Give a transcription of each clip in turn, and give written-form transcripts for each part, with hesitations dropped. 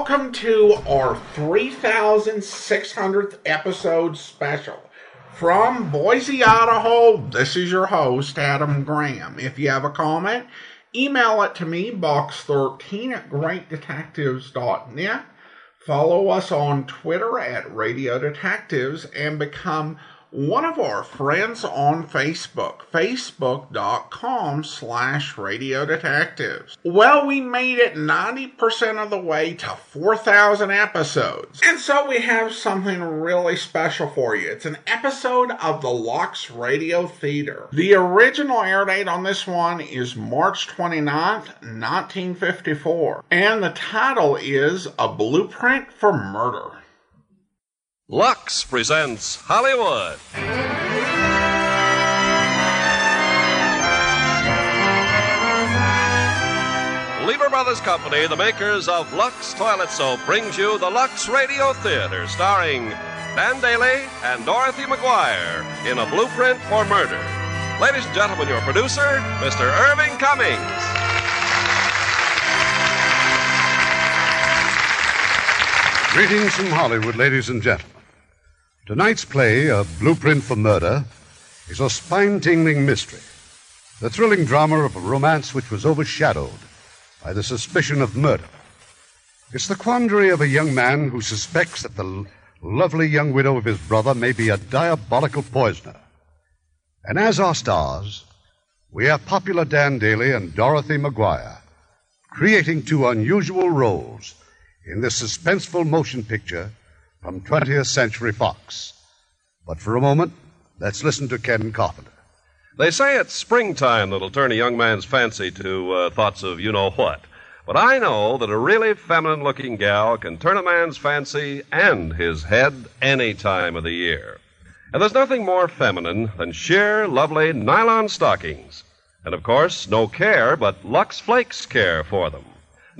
welcome to our 3,600th episode special. From Boise, Idaho, this is your host, Adam Graham. If you have a comment, email it to me, box13 at greatdetectives.net. Follow us on Twitter at Radio Detectives and become one of our friends on Facebook, facebook.com/Radio Detectives. Well, we made it 90% of the way to 4,000 episodes. And so we have something really special for you. It's an episode of the Lux Radio Theater. The original air date on this one is March 29th, 1954. And the title is A Blueprint for Murder. Lux presents Hollywood. Lever Brothers Company, the makers of Lux Toilet Soap, brings you the Lux Radio Theater, starring Dan Daly and Dorothy McGuire in A Blueprint for Murder. Ladies and gentlemen, your producer, Mr. Irving Cummings. Greetings from Hollywood, ladies and gentlemen. Tonight's play, A Blueprint for Murder, is a spine-tingling mystery, the thrilling drama of a romance which was overshadowed by the suspicion of murder. It's the quandary of a young man who suspects that the lovely young widow of his brother may be a diabolical poisoner. And as our stars, we have popular Dan Daly and Dorothy McGuire, creating two unusual roles in this suspenseful motion picture from 20th Century Fox. But for a moment, let's listen to Ken Carpenter. They say it's springtime that'll turn a young man's fancy to thoughts of you-know-what. But I know that a really feminine-looking gal can turn a man's fancy and his head any time of the year. And there's nothing more feminine than sheer, lovely nylon stockings. And, of course, no care but Lux Flakes care for them.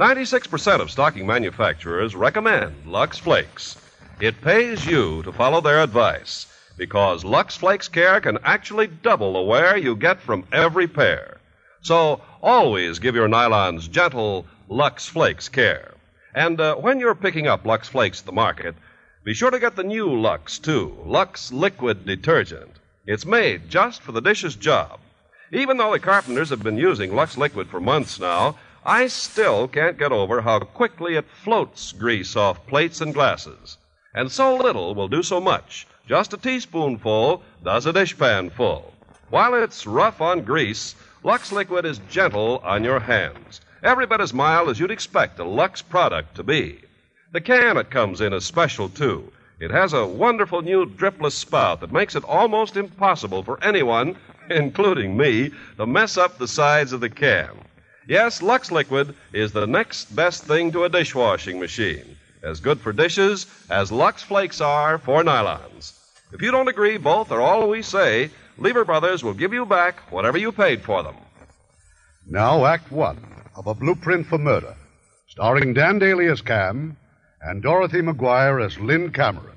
96% of stocking manufacturers recommend Lux Flakes. It pays you to follow their advice, because Lux Flakes Care can actually double the wear you get from every pair. So always give your nylons gentle Lux Flakes Care. And when you're picking up Lux Flakes at the market, be sure to get the new Lux, too, Lux Liquid Detergent. It's made just for the dishes job. Even though the carpenters have been using Lux Liquid for months now, I still can't get over how quickly it floats grease off plates and glasses. And so little will do so much. Just a teaspoonful does a dishpan full. While it's rough on grease, Lux Liquid is gentle on your hands. Every bit as mild as you'd expect a Lux product to be. The can it comes in is special, too. It has a wonderful new dripless spout that makes it almost impossible for anyone, including me, to mess up the sides of the can. Yes, Lux Liquid is the next best thing to a dishwashing machine. As good for dishes as Lux Flakes are for nylons. If you don't agree, both are all we say, Lever Brothers will give you back whatever you paid for them. Now, Act One of A Blueprint for Murder, starring Dan Daly as Cam and Dorothy McGuire as Lynn Cameron.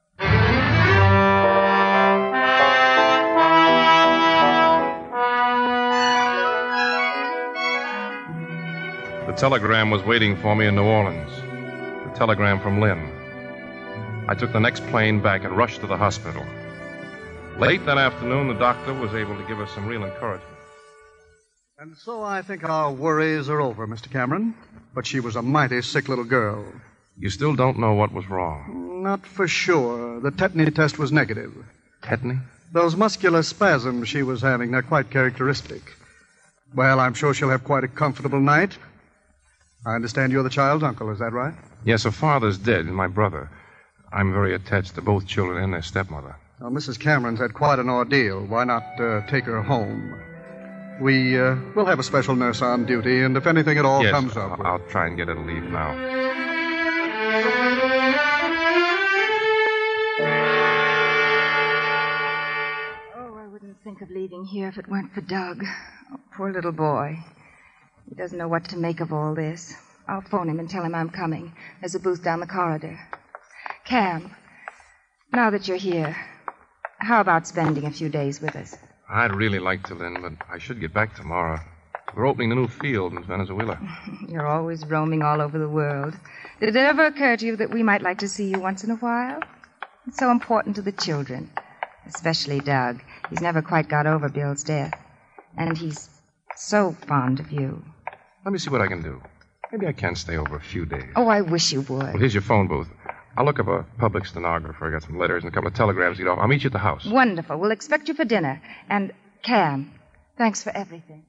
The telegram was waiting for me in New Orleans. The telegram from Lynn. I took the next plane back and rushed to the hospital. Late that afternoon, the doctor was able to give us some real encouragement. And so I think our worries are over, Mr. Cameron. But she was a mighty sick little girl. You still don't know what was wrong? Not for sure. The tetany test was negative. Tetany? Those muscular spasms she was having, they're quite characteristic. Well, I'm sure she'll have quite a comfortable night. I understand you're the child's uncle, is that right? Yes, her father's dead, and my brother. I'm very attached to both children and their stepmother. Well, Mrs. Cameron's had quite an ordeal. Why not take her home? We'll have a special nurse on duty, and if anything at all comes up... I'll try and get her to leave now. Oh, I wouldn't think of leaving here if it weren't for Doug. Oh, poor little boy. He doesn't know what to make of all this. I'll phone him and tell him I'm coming. There's a booth down the corridor. Cam, now that you're here, how about spending a few days with us? I'd really like to, Lynn, but I should get back tomorrow. We're opening a new field in Venezuela. You're always roaming all over the world. Did it ever occur to you that we might like to see you once in a while? It's so important to the children, especially Doug. He's never quite got over Bill's death. And he's so fond of you. Let me see what I can do. Maybe I can stay over a few days. Oh, I wish you would. Well, here's your phone booth. I'll look up a public stenographer. I got some letters and a couple of telegrams to get off. I'll meet you at the house. Wonderful. We'll expect you for dinner. And, Cam, thanks for everything.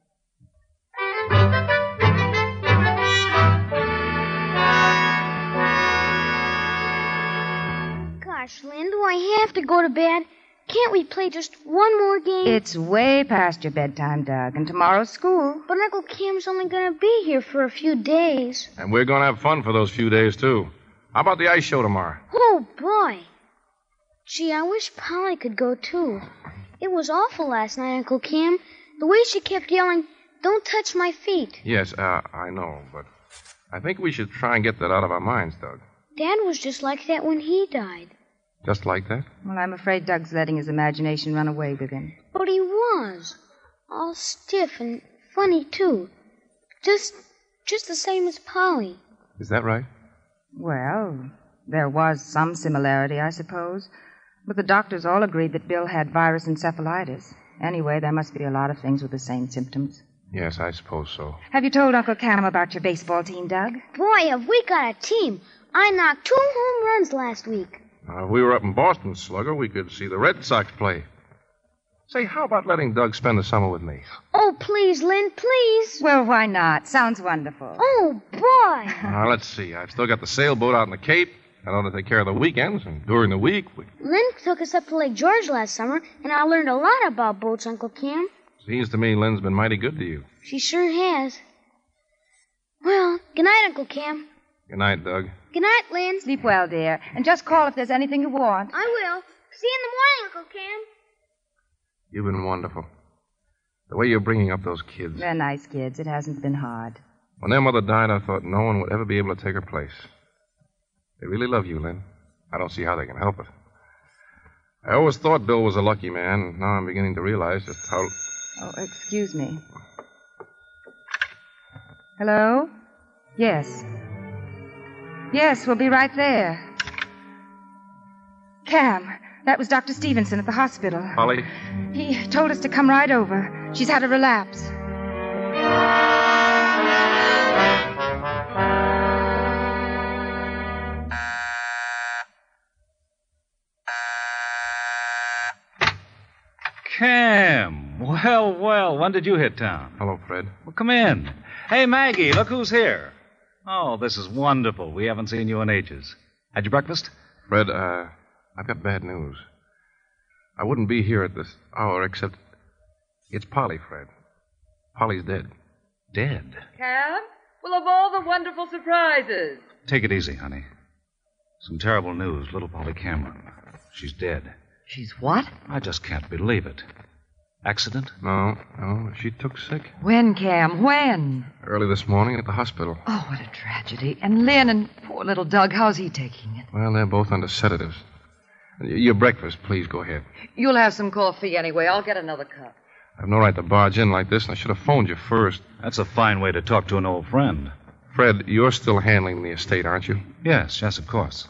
Gosh, Lynn, do I have to go to bed? Can't we play just one more game? It's way past your bedtime, Doug, and tomorrow's school. But Uncle Cam's only going to be here for a few days. And we're going to have fun for those few days, too. How about the ice show tomorrow? Oh, boy. Gee, I wish Polly could go, too. It was awful last night, Uncle Cam. The way she kept yelling, "Don't touch my feet." Yes, I know, but I think we should try and get that out of our minds, Doug. Dad was just like that when he died. Just like that? Well, I'm afraid Doug's letting his imagination run away with him. But he was. All stiff and funny, too. Just the same as Polly. Is that right? Well, there was some similarity, I suppose. But the doctors all agreed that Bill had virus encephalitis. Anyway, there must be a lot of things with the same symptoms. Yes, I suppose so. Have you told Uncle Cam about your baseball team, Doug? Boy, have we got a team. I knocked 2 home runs last week. If we were up in Boston, Slugger, we could see the Red Sox play. Say, how about letting Doug spend the summer with me? Oh, please, Lynn, please. Well, why not? Sounds wonderful. Oh, boy. Let's see. I've still got the sailboat out in the Cape. I ought to take care of the weekends, and during the week, Lynn took us up to Lake George last summer, and I learned a lot about boats, Uncle Cam. Seems to me Lynn's been mighty good to you. She sure has. Well, good night, Uncle Cam. Good night, Doug. Good night, Lynn. Sleep well, dear. And just call if there's anything you want. I will. See you in the morning, Uncle Cam. You've been wonderful. The way you're bringing up those kids. They're nice kids. It hasn't been hard. When their mother died, I thought no one would ever be able to take her place. They really love you, Lynn. I don't see how they can help it. I always thought Bill was a lucky man, and now I'm beginning to realize just how... Oh, excuse me. Hello? Yes. Yes, we'll be right there. Cam, that was Dr. Stevenson at the hospital. Polly? He told us to come right over. She's had a relapse. Cam, well, when did you hit town? Hello, Fred. Well, come in. Hey, Maggie, look who's here. Oh, this is wonderful. We haven't seen you in ages. Had your breakfast? Fred, I've got bad news. I wouldn't be here at this hour except... It's Polly, Fred. Polly's dead. Dead? Cam? Well, of all the wonderful surprises. Take it easy, honey. Some terrible news. Little Polly Cameron. She's dead. She's what? I just can't believe it. Accident? No, she took sick. When, Cam? When? Early this morning at the hospital. Oh, what a tragedy. And Lynn and poor little Doug, how's he taking it? Well, they're both under sedatives. Your breakfast, please go ahead. You'll have some coffee anyway. I'll get another cup. I've no right to barge in like this, and I should have phoned you first. That's a fine way to talk to an old friend. Fred, you're still handling the estate, aren't you? Yes, of course.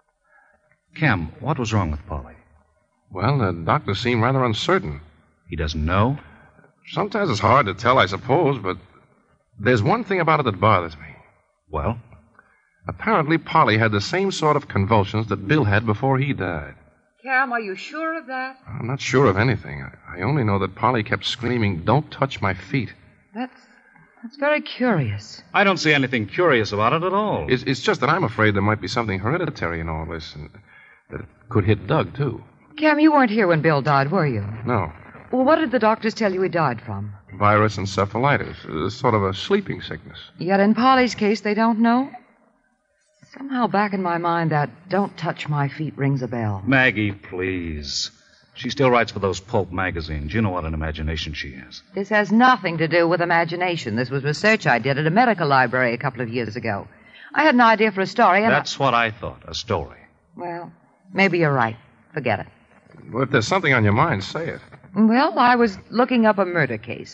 Cam, what was wrong with Polly? Well, the doctors seem rather uncertain. He doesn't know? Sometimes it's hard to tell, I suppose, but there's one thing about it that bothers me. Well? Apparently, Polly had the same sort of convulsions that Bill had before he died. Cam, are you sure of that? I'm not sure of anything. I only know that Polly kept screaming, "Don't touch my feet." That's very curious. I don't see anything curious about it at all. It's just that I'm afraid there might be something hereditary in all this, and that it could hit Doug, too. Cam, you weren't here when Bill died, were you? No. Well, what did the doctors tell you he died from? Virus encephalitis, sort of a sleeping sickness. Yet in Polly's case, they don't know? Somehow back in my mind, that "don't touch my feet" rings a bell. Maggie, please. She still writes for those pulp magazines. You know what an imagination she has. This has nothing to do with imagination. This was research I did at a medical library a couple of years ago. I had an idea for a story, and That's what I thought, a story. Well, maybe you're right. Forget it. Well, if there's something on your mind, say it. Well, I was looking up a murder case.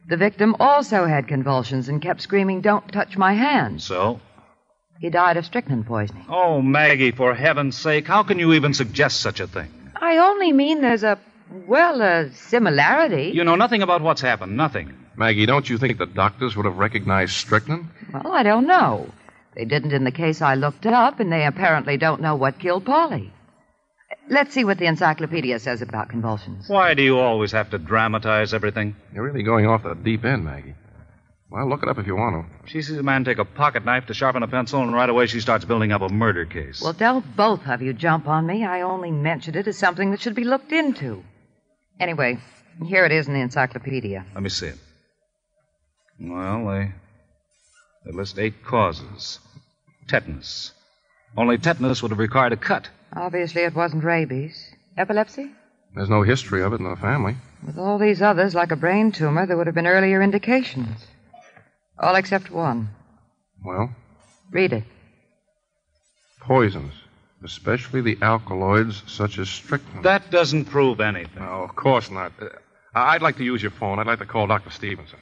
The victim also had convulsions and kept screaming, "Don't touch my hand." So? He died of strychnine poisoning. Oh, Maggie, for heaven's sake, how can you even suggest such a thing? I only mean there's a similarity. You know nothing about what's happened, nothing. Maggie, don't you think the doctors would have recognized strychnine? Well, I don't know. They didn't in the case I looked up, and they apparently don't know what killed Polly. Let's see what the encyclopedia says about convulsions. Why do you always have to dramatize everything? You're really going off the deep end, Maggie. Well, look it up if you want to. She sees a man take a pocket knife to sharpen a pencil, and right away she starts building up a murder case. Well, don't both of you jump on me. I only mentioned it as something that should be looked into. Anyway, here it is in the encyclopedia. Let me see it. Well, they list 8 causes. Tetanus. Only tetanus would have required a cut. Obviously, it wasn't rabies. Epilepsy? There's no history of it in the family. With all these others, like a brain tumor, there would have been earlier indications. All except one. Well? Read it. Poisons, especially the alkaloids such as strychnine. That doesn't prove anything. No, of course not. I'd like to use your phone. I'd like to call Dr. Stevenson.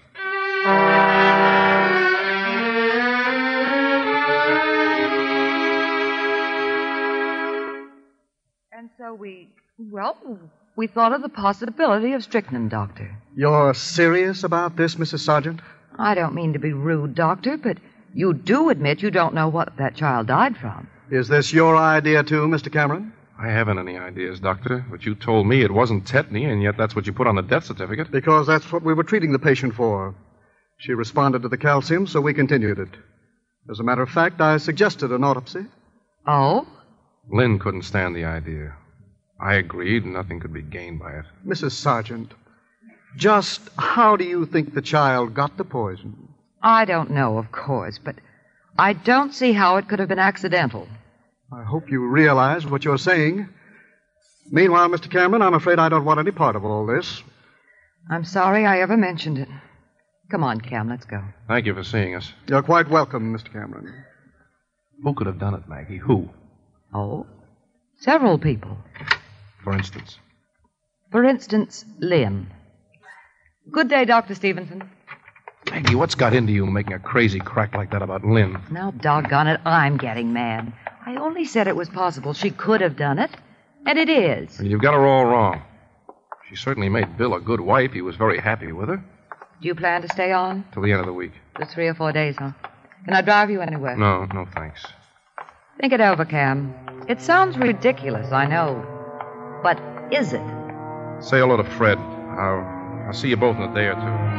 And so we thought of the possibility of strychnine, Doctor. You're serious about this, Mrs. Sargent? I don't mean to be rude, Doctor, but you do admit you don't know what that child died from. Is this your idea, too, Mr. Cameron? I haven't any ideas, Doctor, but you told me it wasn't tetany, and yet that's what you put on the death certificate. Because that's what we were treating the patient for. She responded to the calcium, so we continued it. As a matter of fact, I suggested an autopsy. Oh? Lynn couldn't stand the idea. I agreed, and nothing could be gained by it. Mrs. Sargent, just how do you think the child got the poison? I don't know, of course, but I don't see how it could have been accidental. I hope you realize what you're saying. Meanwhile, Mr. Cameron, I'm afraid I don't want any part of all this. I'm sorry I ever mentioned it. Come on, Cam, let's go. Thank you for seeing us. You're quite welcome, Mr. Cameron. Who could have done it, Maggie? Who? Oh, several people. For instance? For instance, Lynn. Good day, Dr. Stevenson. Maggie, what's got into you making a crazy crack like that about Lynn? Now, doggone it, I'm getting mad. I only said it was possible she could have done it, and it is. You've got her all wrong. She certainly made Bill a good wife. He was very happy with her. Do you plan to stay on? Till the end of the week. For 3 or 4 days, huh? Can I drive you anywhere? No, thanks. Think it over, Cam. It sounds ridiculous, I know. But is it? Say hello to Fred. I'll see you both in a day or two.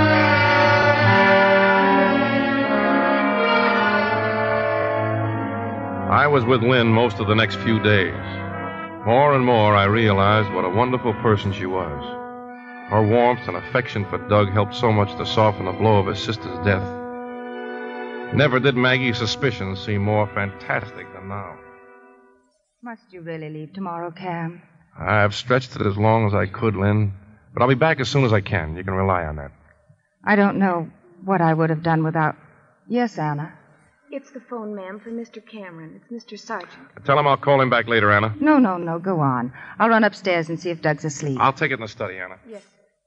I was with Lynn most of the next few days. More and more, I realized what a wonderful person she was. Her warmth and affection for Doug helped so much to soften the blow of his sister's death. Never did Maggie's suspicions seem more fantastic than now. Must you really leave tomorrow, Cam? I've stretched it as long as I could, Lynn. But I'll be back as soon as I can. You can rely on that. I don't know what I would have done without... Yes, Anna? It's the phone, ma'am, for Mr. Cameron. It's Mr. Sargent. Tell him I'll call him back later, Anna. No, go on. I'll run upstairs and see if Doug's asleep. I'll take it in the study, Anna. Yes.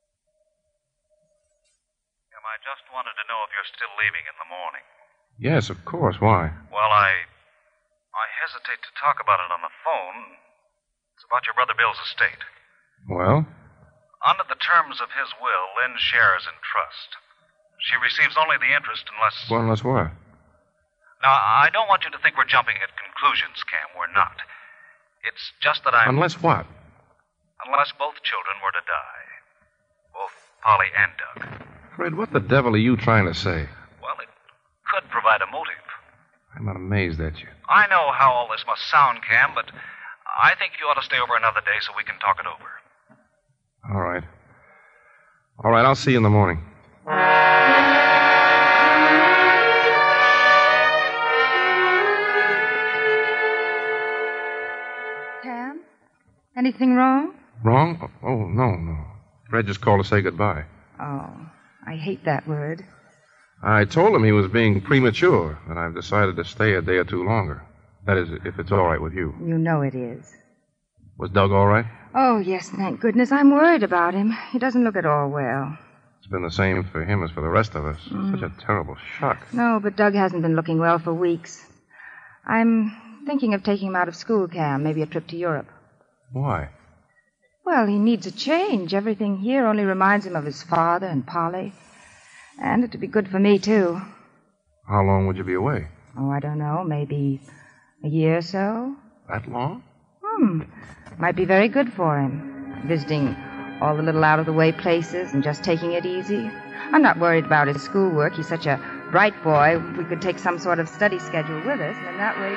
I just wanted to know if you're still leaving in the morning. Yes, of course. Why? Well, I hesitate to talk about it on the phone. It's about your brother Bill's estate. Well? Under the terms of his will, Lynn shares in trust. She receives only the interest unless... Well, unless what? Now, I don't want you to think we're jumping at conclusions, Cam. We're not. It's just that I'm... Unless what? Unless both children were to die. Both Polly and Doug. Fred, what the devil are you trying to say? Well, it could provide a motive. I'm not amazed at you. I know how all this must sound, Cam, but I think you ought to stay over another day so we can talk it over. All right. All right, I'll see you in the morning. Cam? Anything wrong? Wrong? Oh, no. Fred just called to say goodbye. Oh, I hate that word. I told him he was being premature, and I've decided to stay a day or two longer. That is, if it's all right with you. You know it is. Was Doug all right? Oh, yes, thank goodness. I'm worried about him. He doesn't look at all well. It's been the same for him as for the rest of us. Such a terrible shock. No, but Doug hasn't been looking well for weeks. I'm thinking of taking him out of school, Cam, maybe a trip to Europe. Why? Well, he needs a change. Everything here only reminds him of his father and Polly. And it'd be good for me, too. How long would you be away? Oh, I don't know. Maybe a year or so. That long? Might be very good for him. Visiting all the little out-of-the-way places and just taking it easy. I'm not worried about his schoolwork. He's such a bright boy. We could take some sort of study schedule with us, and in that way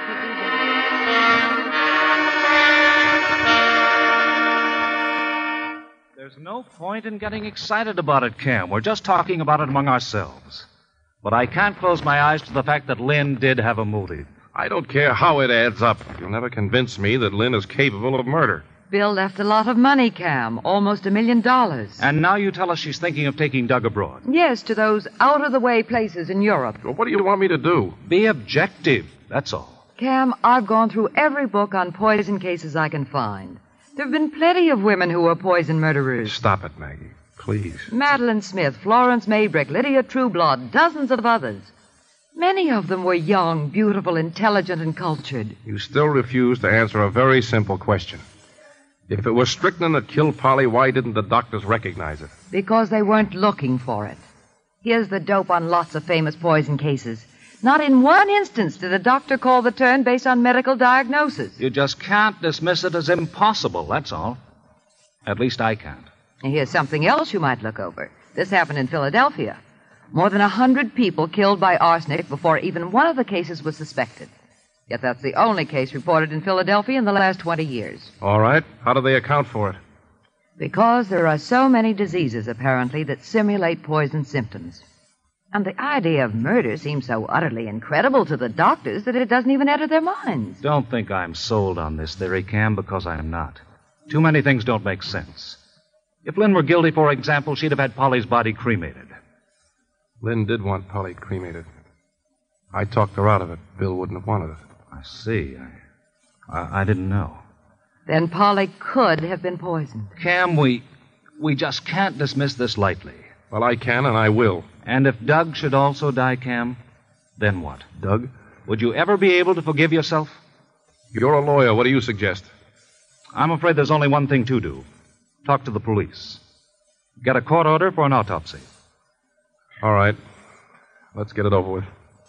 it could be... There's no point in getting excited about it, Cam. We're just talking about it among ourselves. But I can't close my eyes to the fact that Lynn did have a motive. I don't care how it adds up. You'll never convince me that Lynn is capable of murder. Bill left a lot of money, Cam. Almost $1 million. And now you tell us she's thinking of taking Doug abroad. Yes, to those out-of-the-way places in Europe. Well, what do you want me to do? Be objective, that's all. Cam, I've gone through every book on poison cases I can find. There have been plenty of women who were poison murderers. Stop it, Maggie. Please. Madeline Smith, Florence Maybrick, Lydia Trueblood, dozens of others. Many of them were young, beautiful, intelligent, and cultured. You still refuse to answer a very simple question. If it was strychnine that killed Polly, why didn't the doctors recognize it? Because they weren't looking for it. Here's the dope on lots of famous poison cases. Not in one instance did a doctor call the turn based on medical diagnosis. You just can't dismiss it as impossible, that's all. At least I can't. And here's something else you might look over. This happened in Philadelphia. More than 100 people killed by arsenic before even one of the cases was suspected. Yet that's the only case reported in Philadelphia in the last 20 years. All right. How do they account for it? Because there are so many diseases, apparently, that simulate poison symptoms. And the idea of murder seems so utterly incredible to the doctors that it doesn't even enter their minds. Don't think I'm sold on this theory, Cam, because I'm not. Too many things don't make sense. If Lynn were guilty, for example, she'd have had Polly's body cremated. Lynn did want Polly cremated. I talked her out of it. Bill wouldn't have wanted it. I see. I didn't know. Then Polly could have been poisoned. Cam, we just can't dismiss this lightly. Well, I can and I will. And if Doug should also die, Cam, then what? Doug? Would you ever be able to forgive yourself? You're a lawyer. What do you suggest? I'm afraid there's only one thing to do. Talk to the police. Get a court order for an autopsy. All right. Let's get it over with.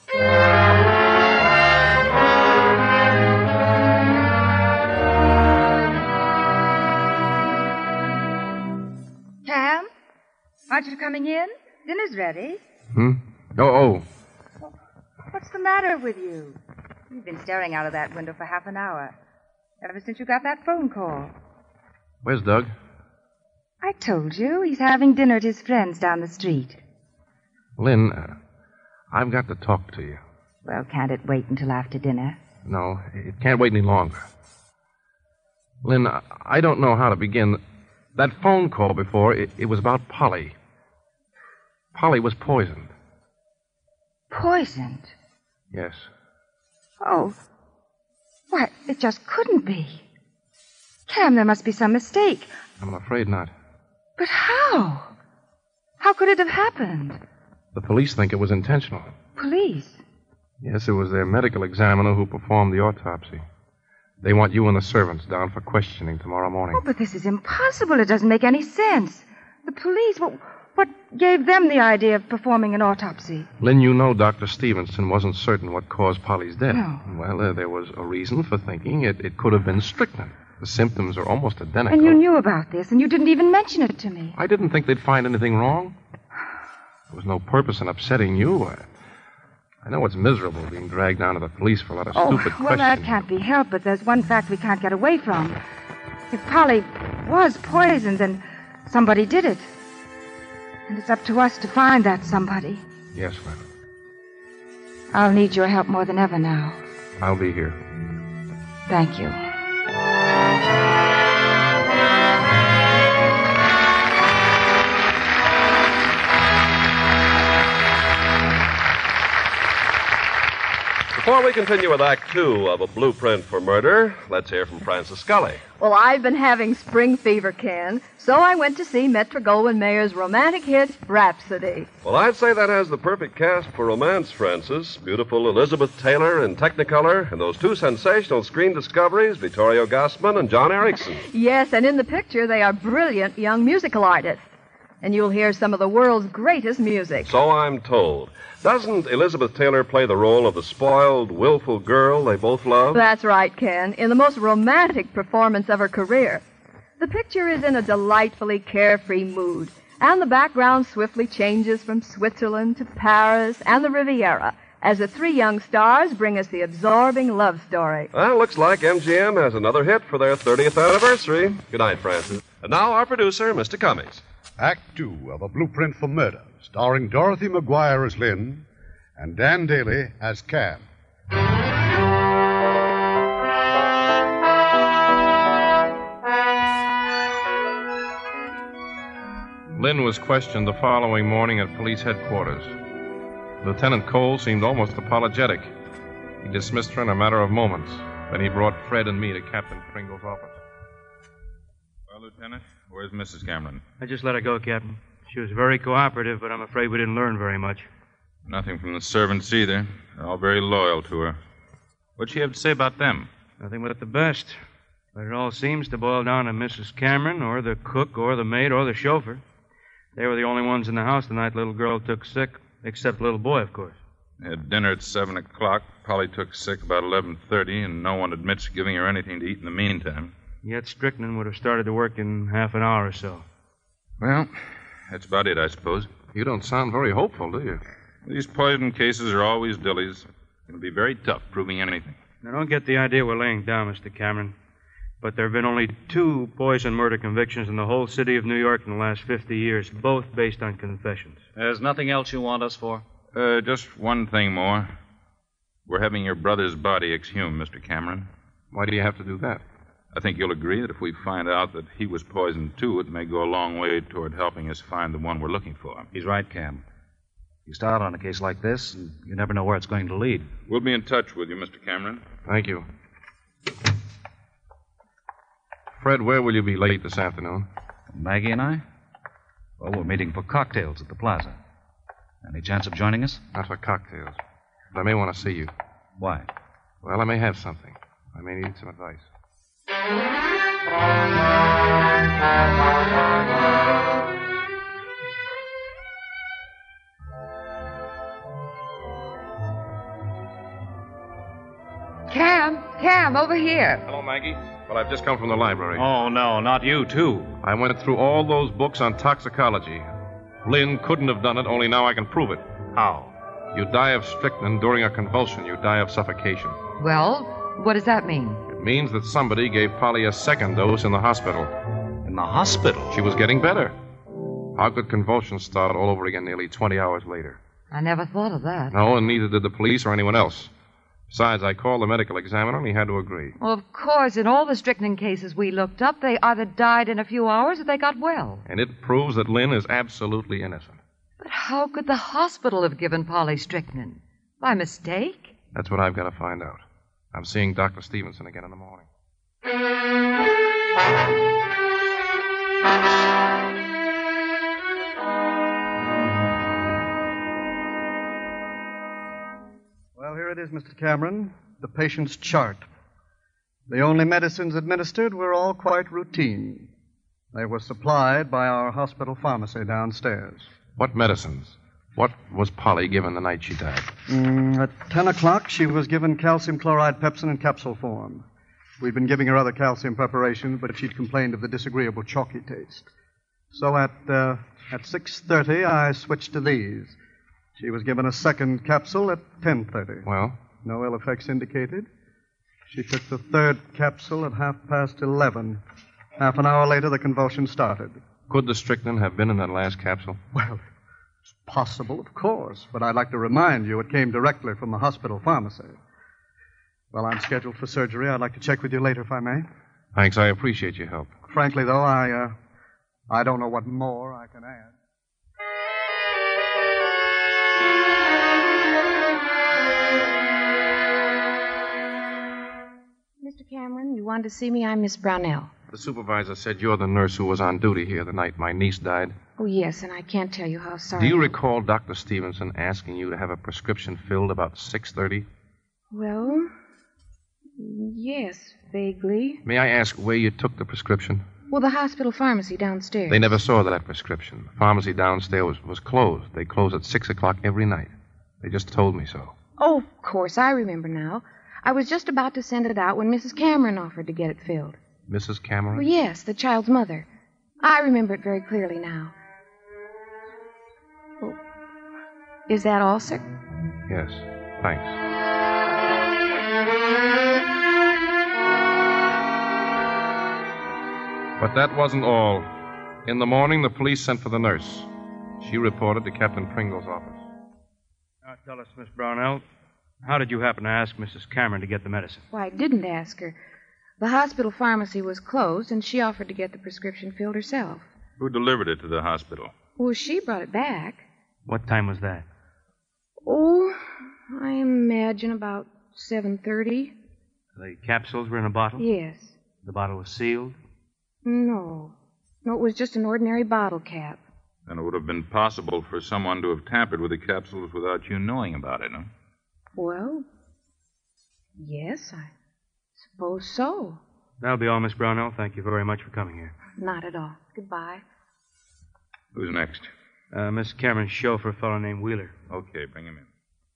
Cam? Aren't you coming in? Dinner's ready. Oh. What's the matter with you? You've been staring out of that window for half an hour. Ever since you got that phone call. Where's Doug? I told you. He's having dinner at his friend's down the street. Lynn, I've got to talk to you. Well, can't it wait until after dinner? No, it can't wait any longer. Lynn, I don't know how to begin. That phone call before, it was about Polly. Polly was poisoned. Poisoned? Yes. Oh. Why, it just couldn't be. Cam, there must be some mistake. I'm afraid not. But how? How could it have happened? The police think it was intentional. Police? Yes, it was their medical examiner who performed the autopsy. They want you and the servants down for questioning tomorrow morning. Oh, but this is impossible. It doesn't make any sense. The police, what gave them the idea of performing an autopsy? Lynn, you know Dr. Stevenson wasn't certain what caused Polly's death. No. Well, there was a reason for thinking it could have been strychnine. The symptoms are almost identical. And you knew about this, and you didn't even mention it to me. I didn't think they'd find anything wrong. There was no purpose in upsetting you. I know it's miserable being dragged down to the police for a lot of stupid questions. Well, that can't be helped, but there's one fact we can't get away from. If Polly was poisoned, then somebody did it. And it's up to us to find that somebody. Yes, Lynn. I'll need your help more than ever now. I'll be here. Thank you. Before we continue with Act Two of A Blueprint for Murder, let's hear from Frances Scully. Well, I've been having spring fever, Ken, so I went to see Metro-Goldwyn-Mayer's romantic hit, Rhapsody. Well, I'd say that has the perfect cast for romance, Francis. Beautiful Elizabeth Taylor in Technicolor, and those two sensational screen discoveries, Vittorio Gassman and John Erickson. Yes, and in the picture, they are brilliant young musical artists. And you'll hear some of the world's greatest music. So I'm told. Doesn't Elizabeth Taylor play the role of the spoiled, willful girl they both love? That's right, Ken, in the most romantic performance of her career. The picture is in a delightfully carefree mood, and the background swiftly changes from Switzerland to Paris and the Riviera as the three young stars bring us the absorbing love story. Well, looks like MGM has another hit for their 30th anniversary. Good night, Francis. And now our producer, Mr. Cummings. Act Two of A Blueprint for Murder, starring Dorothy McGuire as Lynn and Dan Daly as Cam. Lynn was questioned the following morning at police headquarters. Lieutenant Cole seemed almost apologetic. He dismissed her in a matter of moments. Then he brought Fred and me to Captain Pringle's office. Well, Lieutenant, where's Mrs. Cameron? I just let her go, Captain. She was very cooperative, but I'm afraid we didn't learn very much. Nothing from the servants either. They're all very loyal to her. What'd she have to say about them? Nothing but the best. But it all seems to boil down to Mrs. Cameron, or the cook, or the maid, or the chauffeur. They were the only ones in the house the night the little girl took sick, except the little boy, of course. They had dinner at 7 o'clock. Polly took sick about 11:30, and no one admits giving her anything to eat in the meantime. Yet strychnine would have started to work in half an hour or so. Well, that's about it, I suppose. You don't sound very hopeful, do you? These poison cases are always dillies. It'll be very tough proving anything. Now, don't get the idea we're laying down, Mr. Cameron. But there have been only 2 poison murder convictions in the whole city of New York in the last 50 years, both based on confessions. There's nothing else you want us for? Just one thing more. We're having your brother's body exhumed, Mr. Cameron. Why do you have to do that? I think you'll agree that if we find out that he was poisoned, too, it may go a long way toward helping us find the one we're looking for. He's right, Cam. You start on a case like this, and you never know where it's going to lead. We'll be in touch with you, Mr. Cameron. Thank you. Fred, where will you be late this afternoon? Maggie and I? Well, we're meeting for cocktails at the plaza. Any chance of joining us? Not for cocktails. But I may want to see you. Why? Well, I may have something. I may need some advice. Cam, over here. Hello, Maggie. Well, I've just come from the library. Oh, no, not you, too. I went through all those books on toxicology. Lynn couldn't have done it, only now I can prove it. How? You die of strychnine during a convulsion. You die of suffocation. Well, what does that mean? It means that somebody gave Polly a second dose in the hospital. In the hospital? She was getting better. How could convulsions start all over again nearly 20 hours later? I never thought of that. No, and neither did the police or anyone else. Besides, I called the medical examiner, and he had to agree. Well, of course, in all the strychnine cases we looked up, they either died in a few hours or they got well. And it proves that Lynn is absolutely innocent. But how could the hospital have given Polly strychnine? By mistake? That's what I've got to find out. I'm seeing Dr. Stevenson again in the morning. Well, here it is, Mr. Cameron, the patient's chart. The only medicines administered were all quite routine. They were supplied by our hospital pharmacy downstairs. What medicines? What was Polly given the night she died? At 10 o'clock, she was given calcium chloride pepsin in capsule form. We'd been giving her other calcium preparations, but she'd complained of the disagreeable chalky taste. So at 6:30, I switched to these. She was given a second capsule at 10:30. Well? No ill effects indicated. She took the third capsule at 11:30. Half an hour later, the convulsion started. Could the strychnine have been in that last capsule? Well, it's possible, of course, but I'd like to remind you it came directly from the hospital pharmacy. Well, I'm scheduled for surgery. I'd like to check with you later, if I may. Thanks. I appreciate your help. Frankly, though, I don't know what more I can add. Cameron, you wanted to see me? I'm Miss Brownell. The supervisor said you're the nurse who was on duty here the night my niece died. Oh, yes, and I can't tell you how sorry. Do you recall Dr. Stevenson asking you to have a prescription filled about 6:30? Well, yes, vaguely. May I ask where you took the prescription? Well, the hospital pharmacy downstairs. They never saw that prescription. The pharmacy downstairs was closed. They close at 6 o'clock every night. They just told me so. Oh, of course, I remember now. I was just about to send it out when Mrs. Cameron offered to get it filled. Mrs. Cameron? Oh, yes, the child's mother. I remember it very clearly now. Oh, is that all, sir? Yes, thanks. But that wasn't all. In the morning, the police sent for the nurse. She reported to Captain Pringle's office. Now tell us, Miss Brownell, how did you happen to ask Mrs. Cameron to get the medicine? Why, I didn't ask her. The hospital pharmacy was closed, and she offered to get the prescription filled herself. Who delivered it to the hospital? Well, she brought it back. What time was that? Oh, I imagine about 7:30. The capsules were in a bottle? Yes. The bottle was sealed? No. No, it was just an ordinary bottle cap. Then it would have been possible for someone to have tampered with the capsules without you knowing about it, huh? Well, yes, I suppose so. That'll be all, Miss Brownell. Thank you very much for coming here. Not at all. Goodbye. Who's next? Miss Cameron's chauffeur, a fellow named Wheeler. Okay, bring him in.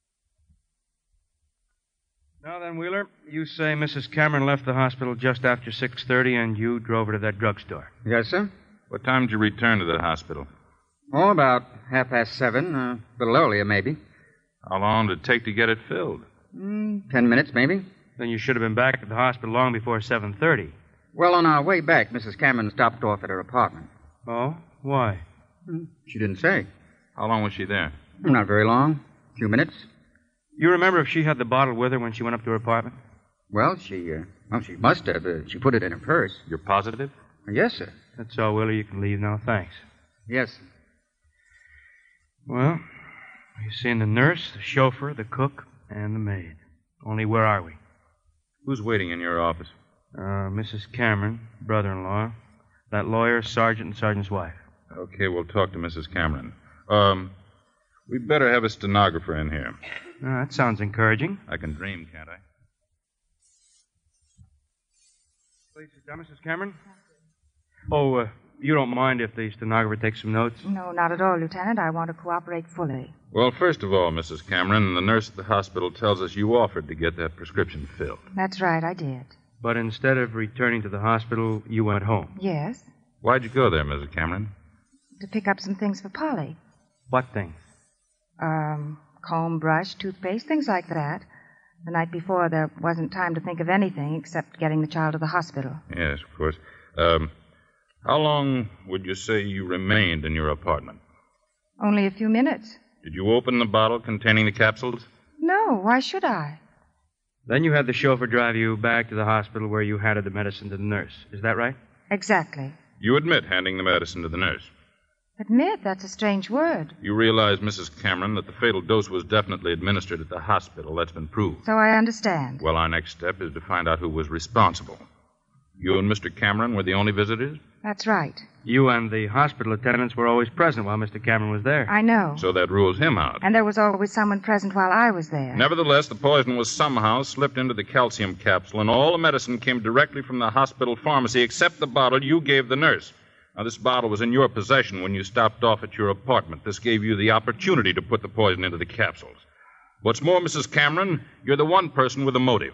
Now then, Wheeler, you say Mrs. Cameron left the hospital just after 6:30 and you drove her to that drugstore. Yes, sir. What time did you return to the hospital? Oh, about 7:30, a little earlier, maybe. How long did it take to get it filled? 10 minutes, maybe. Then you should have been back at the hospital long before 7:30. Well, on our way back, Mrs. Cameron stopped off at her apartment. Oh? Why? She didn't say. How long was she there? Not very long. A few minutes. You remember if she had the bottle with her when she went up to her apartment? Well, she must have. She put it in her purse. You're positive? Yes, sir. That's all, Wheeler. You can leave now. Thanks. Yes, sir. Well, you've seen the nurse, the chauffeur, the cook, and the maid. Only where are we? Who's waiting in your office? Mrs. Cameron, brother-in-law, that lawyer, sergeant, and sergeant's wife. Okay, we'll talk to Mrs. Cameron. We'd better have a stenographer in here. That sounds encouraging. I can dream, can't I? Please sit down, Mrs. Cameron. Oh, you don't mind if the stenographer takes some notes? No, not at all, Lieutenant. I want to cooperate fully. Well, first of all, Mrs. Cameron, the nurse at the hospital tells us you offered to get that prescription filled. That's right, I did. But instead of returning to the hospital, you went home. Yes, Why'd you go there, Mrs. Cameron? to pick up some things for Polly. What things? Comb, brush, toothpaste, things like that. The night before, there wasn't time to think of anything except getting the child to the hospital. Yes, of course. How long would you say you remained in your apartment? Only a few minutes. Did you open the bottle containing the capsules? No, why should I? Then you had the chauffeur drive you back to the hospital where you handed the medicine to the nurse. Is that right? Exactly. You admit handing the medicine to the nurse. Admit, that's a strange word. You realize, Mrs. Cameron, that the fatal dose was definitely administered at the hospital. That's been proved. So I understand. Well, our next step is to find out who was responsible. You and Mr. Cameron were the only visitors? That's right. You and the hospital attendants were always present while Mr. Cameron was there. I know. So that rules him out. And there was always someone present while I was there. Nevertheless, the poison was somehow slipped into the calcium capsule, and all the medicine came directly from the hospital pharmacy except the bottle you gave the nurse. Now, this bottle was in your possession when you stopped off at your apartment. This gave you the opportunity to put the poison into the capsules. What's more, Mrs. Cameron, you're the one person with a motive.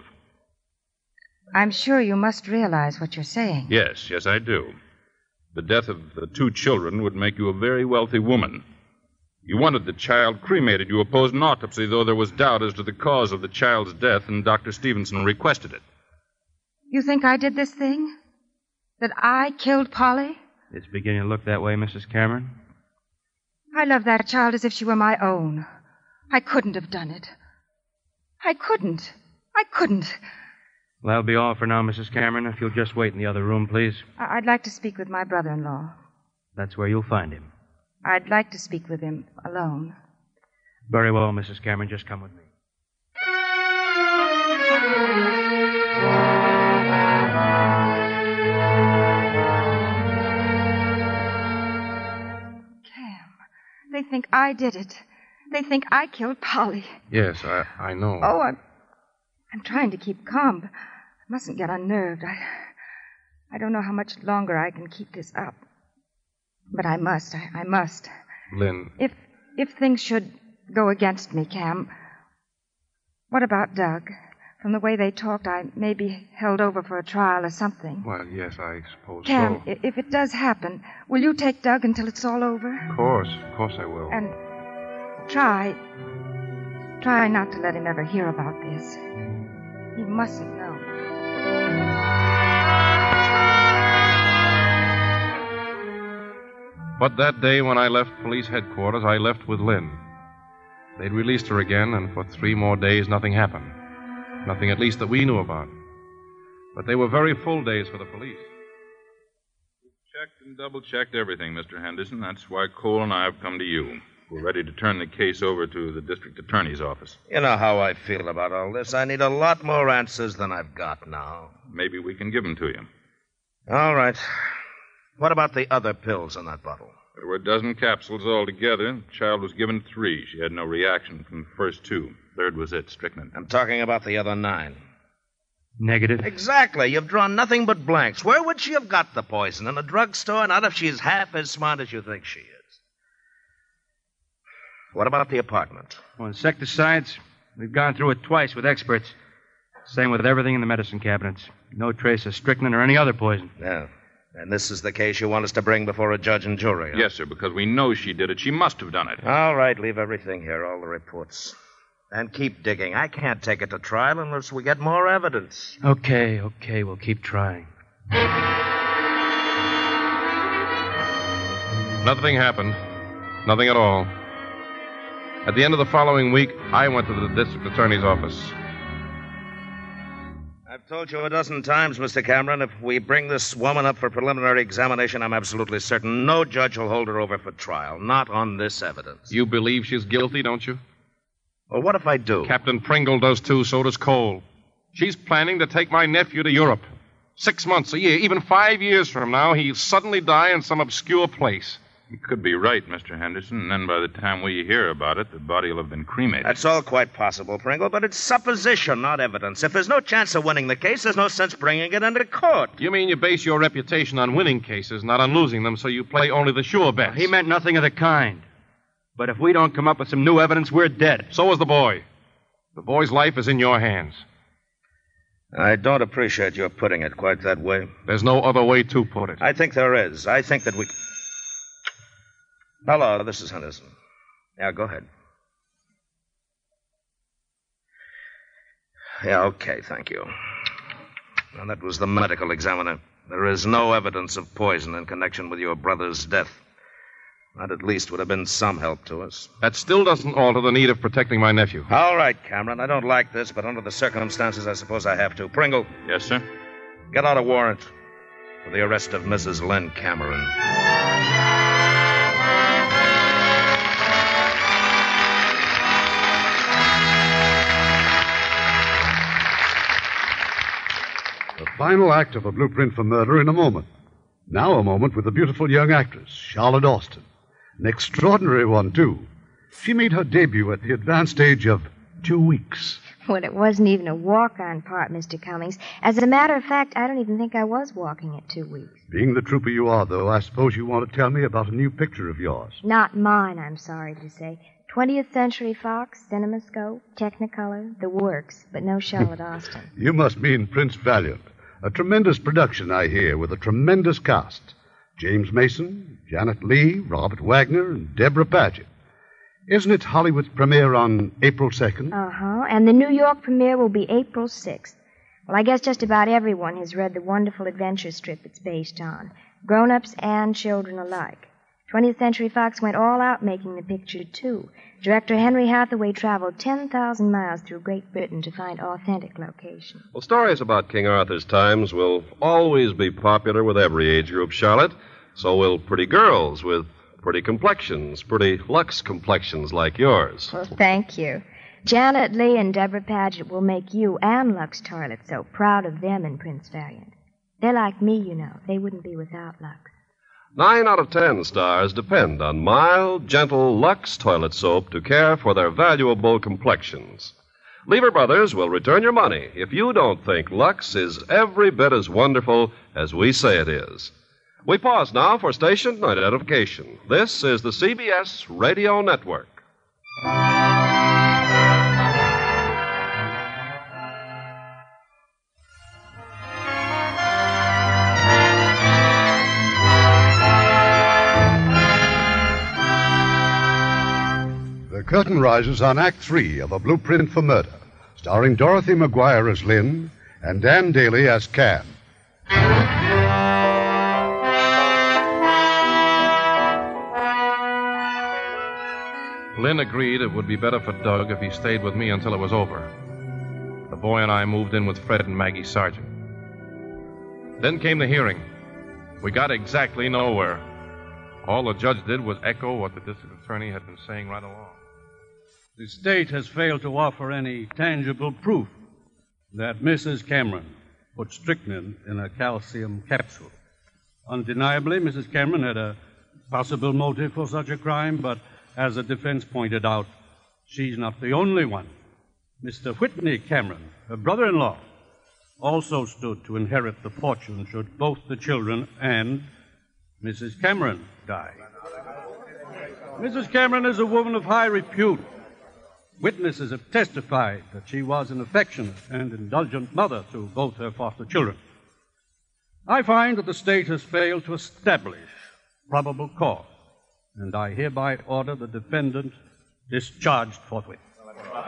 I'm sure you must realize what you're saying. Yes, I do. The death of the two children would make you a very wealthy woman. You wanted the child cremated. You opposed an autopsy, though there was doubt as to the cause of the child's death, and Dr. Stevenson requested it. You think I did this thing? That I killed Polly? It's beginning to look that way, Mrs. Cameron. I love that child as if she were my own. I couldn't have done it. I couldn't. Well, that'll be all for now, Mrs. Cameron. If you'll just wait in the other room, please. I'd like to speak with my brother-in-law. That's where you'll find him. I'd like to speak with him alone. Very well, Mrs. Cameron. Just come with me. think I did it. They think I killed Polly. Yes, I know. Oh, I'm trying to keep calm. But I mustn't get unnerved. I don't know how much longer I can keep this up. But I must. I must. Lynn. If things should go against me, Cam, what about Doug? From the way they talked, I may be held over for a trial or something. Well, yes, I suppose Cam, so. if it does happen, will you take Doug until it's all over? Of course I will. And try not to let him ever hear about this. He mustn't know. But that day when I left police headquarters, I left with Lynn. They'd released her again, and for 3 more days, nothing happened. Nothing, at least, that we knew about. But they were very full days for the police. Checked and double-checked everything, Mr. Henderson. That's why Cole and I have come to you. We're ready to turn the case over to the district attorney's office. You know how I feel about all this. I need a lot more answers than I've got now. Maybe we can give them to you. All right. What about the other pills in that bottle? There were a dozen capsules altogether. The child was given 3. She had no reaction from the first 2. Third was it, strychnine. I'm talking about the other 9. Negative. Exactly. You've drawn nothing but blanks. Where would she have got the poison? In a drugstore? Not if she's half as smart as you think she is. What about the apartment? On insecticides, we've gone through it twice with experts. Same with everything in the medicine cabinets. No trace of strychnine or any other poison. Yeah. And this is the case you want us to bring before a judge and jury, huh? Yes, sir, because we know she did it. She must have done it. All right, leave everything here, all the reports. And keep digging. I can't take it to trial unless we get more evidence. Okay, we'll keep trying. Nothing happened. Nothing at all. At the end of the following week, I went to the district attorney's office. I've told you a dozen times, Mr. Cameron, if we bring this woman up for preliminary examination, I'm absolutely certain no judge will hold her over for trial. Not on this evidence. You believe she's guilty, don't you? Well, what if I do? Captain Pringle does, too. So does Cole. She's planning to take my nephew to Europe. 6 months, a year, even 5 years from now, he'll suddenly die in some obscure place. You could be right, Mr. Henderson, and then by the time we hear about it, the body will have been cremated. That's all quite possible, Pringle, but it's supposition, not evidence. If there's no chance of winning the case, there's no sense bringing it into court. You mean you base your reputation on winning cases, not on losing them, so you play only the sure bets? He meant nothing of the kind. But if we don't come up with some new evidence, we're dead. So is the boy. The boy's life is in your hands. I don't appreciate your putting it quite that way. There's no other way to put it. I think there is. I think that we... Hello, this is Henderson. Yeah, go ahead. Yeah, okay, thank you. Well, that was the medical examiner. There is no evidence of poison in connection with your brother's death. That at least would have been some help to us. That still doesn't alter the need of protecting my nephew. All right, Cameron. I don't like this, but under the circumstances, I suppose I have to. Pringle. Yes, sir? Get out a warrant for the arrest of Mrs. Lynn Cameron. The final act of A Blueprint for Murder in a moment. Now a moment with the beautiful young actress, Charlotte Austin. An extraordinary one, too. She made her debut at the advanced age of 2 weeks. Well, it wasn't even a walk-on part, Mr. Cummings. As a matter of fact, I don't even think I was walking at 2 weeks. Being the trooper you are, though, I suppose you want to tell me about a new picture of yours. Not mine, I'm sorry to say. 20th Century Fox, CinemaScope, Technicolor, the works, but no Charlotte Austin. You must mean Prince Valiant. A tremendous production, I hear, with a tremendous cast. James Mason, Janet Leigh, Robert Wagner, and Deborah Paget. Isn't it Hollywood's premiere on April 2nd? Uh-huh, and the New York premiere will be April 6th. Well, I guess just about everyone has read the wonderful adventure strip it's based on. Grown-ups and children alike. 20th Century Fox went all out making the picture, too. Director Henry Hathaway traveled 10,000 miles through Great Britain to find authentic locations. Well, stories about King Arthur's times will always be popular with every age group, Charlotte. So will pretty girls with pretty complexions, pretty luxe complexions like yours. Well, thank you. Janet Leigh and Deborah Paget will make you and Lux Toilet so proud of them in Prince Valiant. They're like me, you know. They wouldn't be without Lux. 9 out of 10 stars depend on mild, gentle Lux toilet soap to care for their valuable complexions. Lever Brothers will return your money if you don't think Lux is every bit as wonderful as we say it is. We pause now for station identification. This is the CBS Radio Network. The curtain rises on Act 3 of A Blueprint for Murder, starring Dorothy McGuire as Lynn and Dan Daly as Cam. Lynn agreed it would be better for Doug if he stayed with me until it was over. The boy and I moved in with Fred and Maggie Sargent. Then came the hearing. We got exactly nowhere. All the judge did was echo what the district attorney had been saying right along. The state has failed to offer any tangible proof that Mrs. Cameron put strychnine in a calcium capsule. Undeniably, Mrs. Cameron had a possible motive for such a crime, but as the defense pointed out, she's not the only one. Mr. Whitney Cameron, her brother-in-law, also stood to inherit the fortune should both the children and Mrs. Cameron die. Mrs. Cameron is a woman of high repute. Witnesses have testified that she was an affectionate and indulgent mother to both her foster children. I find that the state has failed to establish probable cause, and I hereby order the defendant discharged forthwith. Well,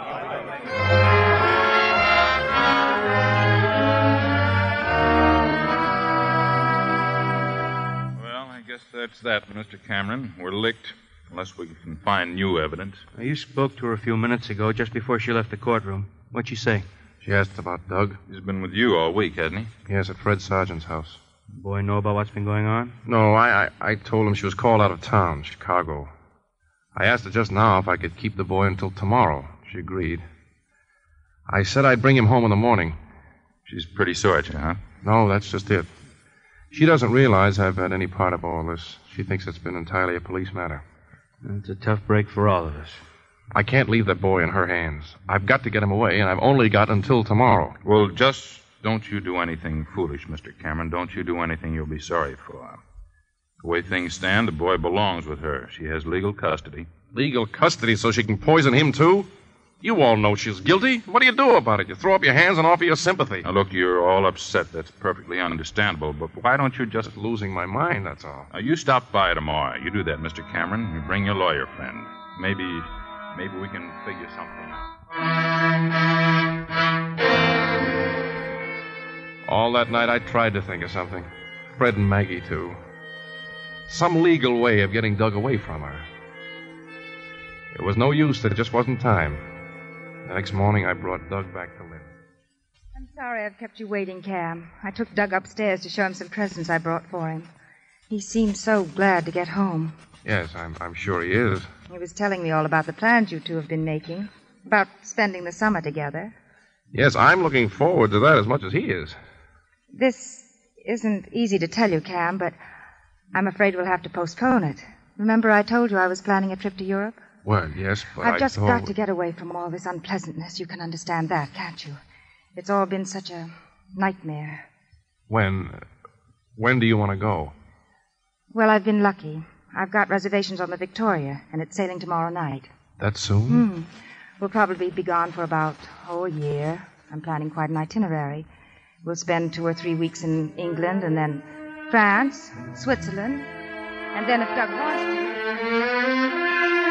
I guess that's that, Mr. Cameron. We're licked. Unless we can find new evidence. You spoke to her a few minutes ago, just before she left the courtroom. What'd she say? She asked about Doug. He's been with you all week, hasn't he? Yes, at Fred Sargent's house. The boy know about what's been going on? No, I told him she was called out of town, Chicago. I asked her just now if I could keep the boy until tomorrow. She agreed. I said I'd bring him home in the morning. She's pretty sore at you, huh? No, that's just it. She doesn't realize I've had any part of all this. She thinks it's been entirely a police matter. It's a tough break for all of us. I can't leave that boy in her hands. I've got to get him away, and I've only got until tomorrow. Well, just don't you do anything foolish, Mr. Cameron. Don't you do anything you'll be sorry for. The way things stand, the boy belongs with her. She has legal custody. Legal custody so she can poison him, too? You all know she's guilty. What do you do about it? You throw up your hands and offer your sympathy. Now, look, you're all upset. That's perfectly understandable. But why don't you just... losing my mind, that's all. Now, you stop by tomorrow. You do that, Mr. Cameron. You bring your lawyer friend. Maybe we can figure something out. All that night, I tried to think of something. Fred and Maggie, too. Some legal way of getting Doug away from her. It was no use. There just wasn't time. The next morning, I brought Doug back to Lynn. I'm sorry I've kept you waiting, Cam. I took Doug upstairs to show him some presents I brought for him. He seemed so glad to get home. Yes, I'm sure he is. He was telling me all about the plans you two have been making, about spending the summer together. Yes, I'm looking forward to that as much as he is. This isn't easy to tell you, Cam, but I'm afraid we'll have to postpone it. Remember I told you I was planning a trip to Europe? Well, yes, but I've just got to get away from all this unpleasantness. You can understand that, can't you? It's all been such a nightmare. When do you want to go? Well, I've been lucky. I've got reservations on the Victoria, and it's sailing tomorrow night. That soon? We'll probably be gone for about, a year. I'm planning quite an itinerary. We'll spend 2 or 3 weeks in England, and then France, Switzerland, and then if Doug wants to...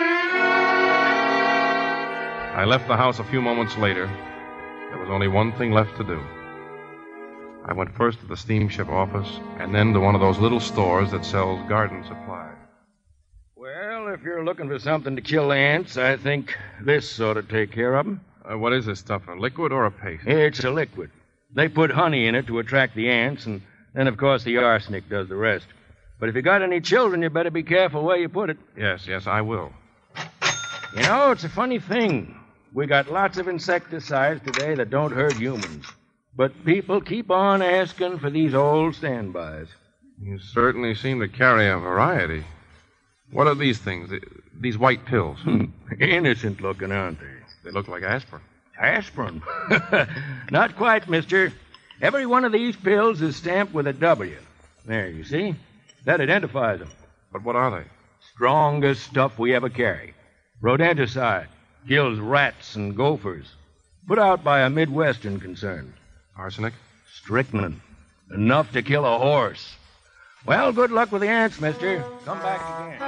I left the house a few moments later. There was only one thing left to do. I went first to the steamship office, and then to one of those little stores that sells garden supplies. Well, if you're looking for something to kill the ants, I think this ought to take care of them. What is this stuff, a liquid or a paste? It's a liquid. They put honey in it to attract the ants, and then, of course, the arsenic does the rest. But if you got any children, you better be careful where you put it. Yes, I will. You know, it's a funny thing. We got lots of insecticides today that don't hurt humans. But people keep on asking for these old standbys. You certainly seem to carry a variety. What are these things? These white pills? Innocent looking, aren't they? They look like aspirin. Aspirin? Not quite, mister. Every one of these pills is stamped with a W. There, you see? That identifies them. But what are they? Strongest stuff we ever carry. Rodenticide. Kills rats and gophers. Put out by a Midwestern concern. Arsenic? Strychnine. Enough to kill a horse. Well, good luck with the ants, mister. Come back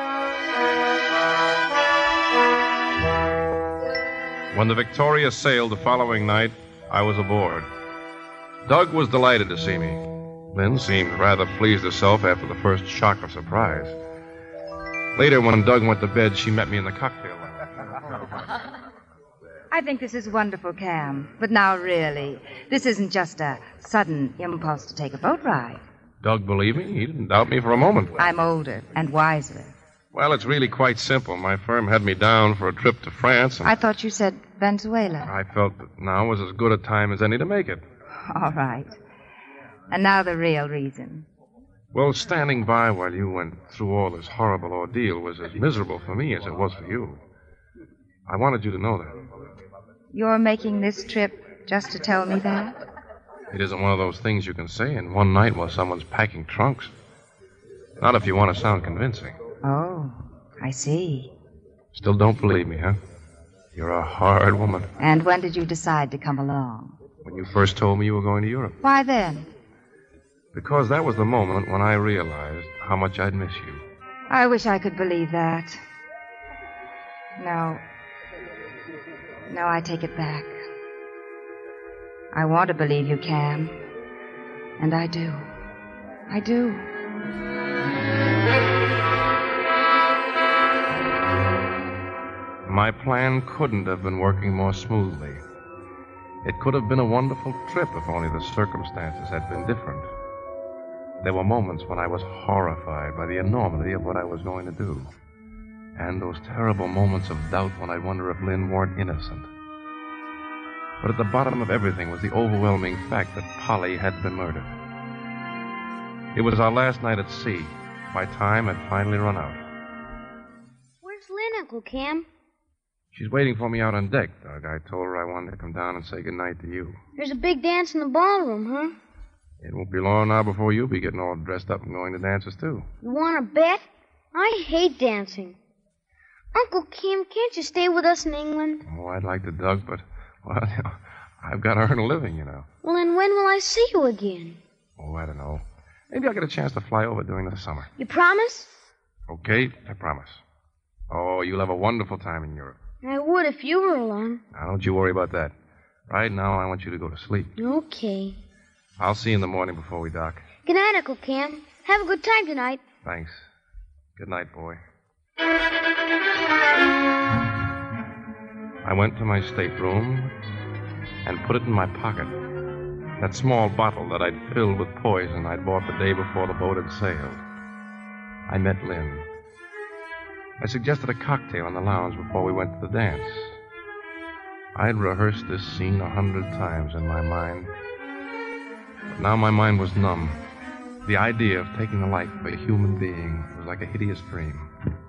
again. When the Victoria sailed the following night, I was aboard. Doug was delighted to see me. Lynn seemed rather pleased herself after the first shock of surprise. Later, when Doug went to bed, she met me in the cocktail lounge. I think this is wonderful, Cam. But now, really, this isn't just a sudden impulse to take a boat ride. Doug believed me. He didn't doubt me for a moment. I'm older and wiser. Well, it's really quite simple. My firm had me down for a trip to France. And I thought you said Venezuela. I felt that now was as good a time as any to make it. All right. And now the real reason. Well, standing by while you went through all this horrible ordeal was as miserable for me as it was for you. I wanted you to know that. You're making this trip just to tell me that? It isn't one of those things you can say in one night while someone's packing trunks. Not if you want to sound convincing. Oh, I see. Still don't believe me, huh? You're a hard woman. And when did you decide to come along? When you first told me you were going to Europe. Why then? Because that was the moment when I realized how much I'd miss you. I wish I could believe that. No, I take it back. I want to believe you, Cam. And I do. I do. My plan couldn't have been working more smoothly. It could have been a wonderful trip if only the circumstances had been different. There were moments when I was horrified by the enormity of what I was going to do. And those terrible moments of doubt when I'd wonder if Lynn weren't innocent. But at the bottom of everything was the overwhelming fact that Polly had been murdered. It was our last night at sea. My time had finally run out. Where's Lynn, Uncle Cam? She's waiting for me out on deck, Doug. I told her I wanted to come down and say goodnight to you. There's a big dance in the ballroom, huh? It won't be long now before you'll be getting all dressed up and going to dances, too. You want to bet? I hate dancing. Uncle Cam, can't you stay with us in England? Oh, I'd like to, Doug, but, well, I've got to earn a living, you know. Well, then when will I see you again? Oh, I don't know. Maybe I'll get a chance to fly over during the summer. You promise? Okay, I promise. Oh, you'll have a wonderful time in Europe. I would if you were along. Now, don't you worry about that. Right now, I want you to go to sleep. Okay. I'll see you in the morning before we dock. Good night, Uncle Cam. Have a good time tonight. Thanks. Good night, boy. I went to my stateroom and put it in my pocket. That small bottle that I'd filled with poison I'd bought the day before the boat had sailed. I met Lynn. I suggested a cocktail in the lounge before we went to the dance. I'd rehearsed this scene 100 times in my mind. But now my mind was numb. The idea of taking the life of a human being was like a hideous dream.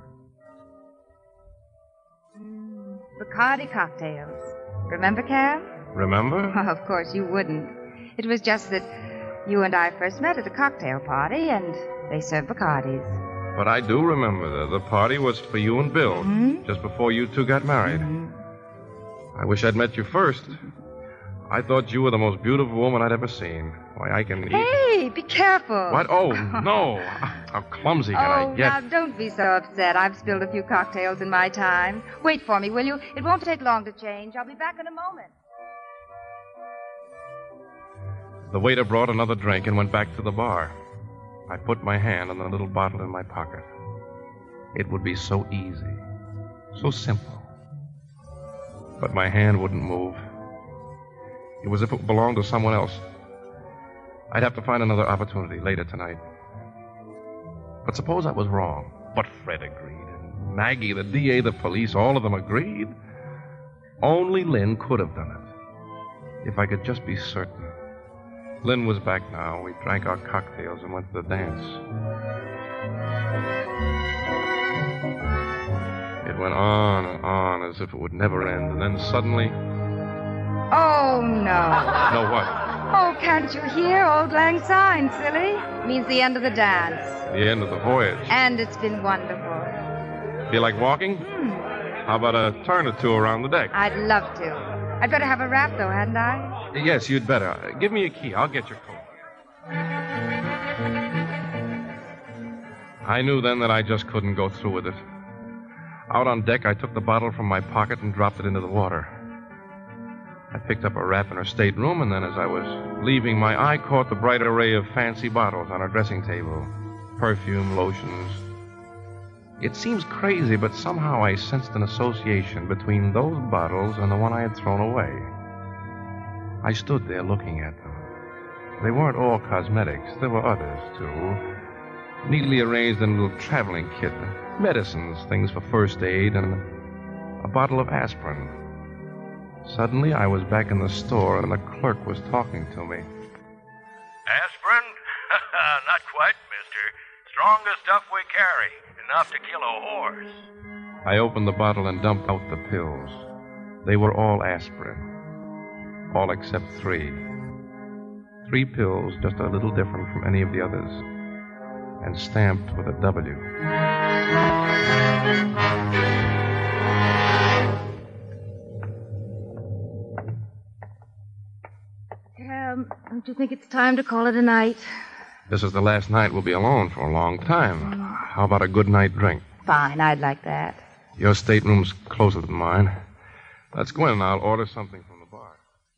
Bacardi cocktails. Remember, Cam? Remember? Of course you wouldn't. It was just that you and I first met at a cocktail party, and they served Bacardis. But I do remember that the party was for you and Bill, just before you two got married. I wish I'd met you first. I thought you were the most beautiful woman I'd ever seen. Why, I can... Hey, be careful. What? Oh, no. How clumsy can I get? Now, don't be so upset. I've spilled a few cocktails in my time. Wait for me, will you? It won't take long to change. I'll be back in a moment. The waiter brought another drink and went back to the bar. I put my hand on the little bottle in my pocket. It would be so easy, so simple. But my hand wouldn't move. It was as if it belonged to someone else. I'd have to find another opportunity later tonight. But suppose I was wrong. But Fred agreed, and Maggie, the DA, the police, all of them agreed. Only Lynn could have done it. If I could just be certain. Lynn was back now. We drank our cocktails and went to the dance. It went on and on as if it would never end, and then suddenly... Oh, no. No, what? Oh, can't you hear Old Lang Syne, silly? Means the end of the dance. The end of the voyage. And it's been wonderful. Feel like walking? How about a turn or two around the deck? I'd love to. I'd better have a wrap, though, hadn't I? Yes, you'd better. Give me a key. I'll get your coat. I knew then that I just couldn't go through with it. Out on deck, I took the bottle from my pocket and dropped it into the water. I picked up a wrap in her stateroom, and then as I was leaving, my eye caught the bright array of fancy bottles on her dressing table. Perfume, lotions. It seems crazy, but somehow I sensed an association between those bottles and the one I had thrown away. I stood there looking at them. They weren't all cosmetics. There were others, too. Neatly arranged in a little traveling kit. Medicines, things for first aid, and a bottle of aspirin. Suddenly, I was back in the store, and the clerk was talking to me. Aspirin? Not quite, mister. Strongest stuff we carry. Enough to kill a horse. I opened the bottle and dumped out the pills. They were all aspirin. All except 3. 3 pills, just a little different from any of the others. And stamped with a W. Don't you think it's time to call it a night? This is the last night we'll be alone for a long time. How about a good night drink? Fine, I'd like that. Your stateroom's closer than mine. Let's go in and I'll order something from the bar.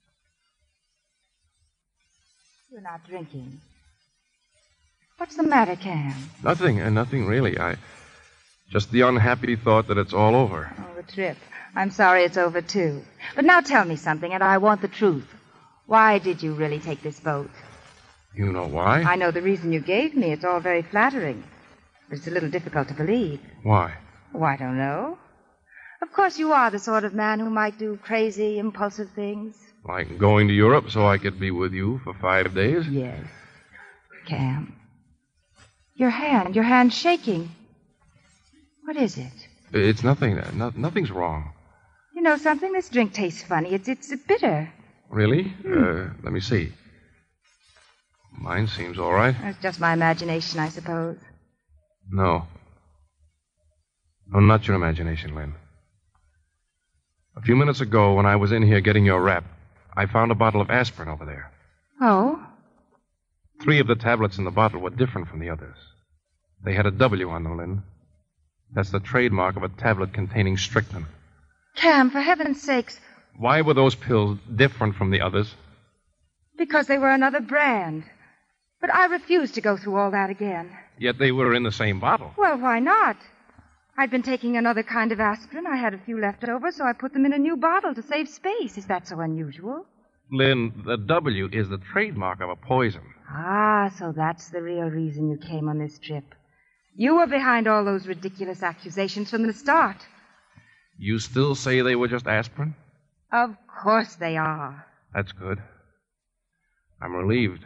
You're not drinking. What's the matter, Cam? Nothing really. Just the unhappy thought that it's all over. Oh, the trip. I'm sorry it's over, too. But now tell me something, and I want the truth. Why did you really take this boat? You know why? I know the reason you gave me. It's all very flattering. But it's a little difficult to believe. Why? Oh, I don't know. Of course, you are the sort of man who might do crazy, impulsive things. Like going to Europe so I could be with you for 5 days? Yes. Cam. Your hand's shaking. What is it? It's nothing. Nothing's wrong. You know something? This drink tastes funny. It's bitter. Really? Let me see. Mine seems all right. It's just my imagination, I suppose. No. No, not your imagination, Lynn. A few minutes ago, when I was in here getting your wrap, I found a bottle of aspirin over there. Oh? 3 of the tablets in the bottle were different from the others. They had a W on them, Lynn. That's the trademark of a tablet containing strychnine. Cam, for heaven's sakes. Why were those pills different from the others? Because they were another brand. But I refused to go through all that again. Yet they were in the same bottle. Well, why not? I'd been taking another kind of aspirin. I had a few left over, so I put them in a new bottle to save space. Is that so unusual? Lynn, the W is the trademark of a poison. Ah, so that's the real reason you came on this trip. You were behind all those ridiculous accusations from the start. You still say they were just aspirin? Of course they are. That's good. I'm relieved.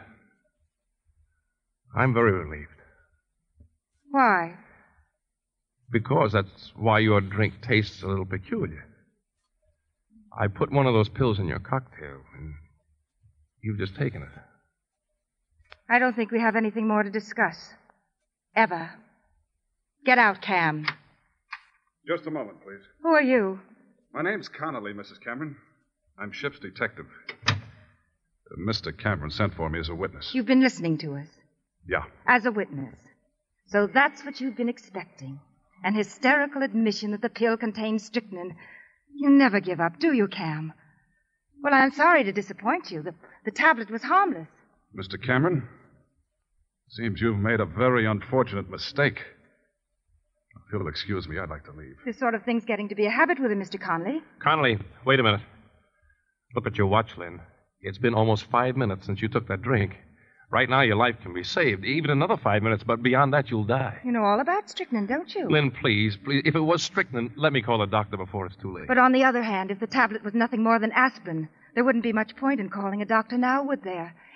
I'm very relieved. Why? Because that's why your drink tastes a little peculiar. I put one of those pills in your cocktail, and you've just taken it. I don't think we have anything more to discuss. Ever. Get out, Cam. Just a moment, please. Who are you? My name's Connolly, Mrs. Cameron. I'm ship's detective. Mr. Cameron sent for me as a witness. You've been listening to us. Yeah. As a witness. So that's what you've been expecting. An hysterical admission that the pill contains strychnine. You never give up, do you, Cam? Well, I'm sorry to disappoint you. The tablet was harmless. Mr. Cameron, seems you've made a very unfortunate mistake. If you'll excuse me, I'd like to leave. This sort of thing's getting to be a habit with him, Mr. Conley. Connolly, wait a minute. Look at your watch, Lynn. It's been almost 5 minutes since you took that drink. Right now, your life can be saved. Even another 5 minutes, but beyond that, you'll die. You know all about strychnine, don't you? Lynn, please. If it was strychnine, let me call a doctor before it's too late. But on the other hand, if the tablet was nothing more than aspirin, there wouldn't be much point in calling a doctor now, would there?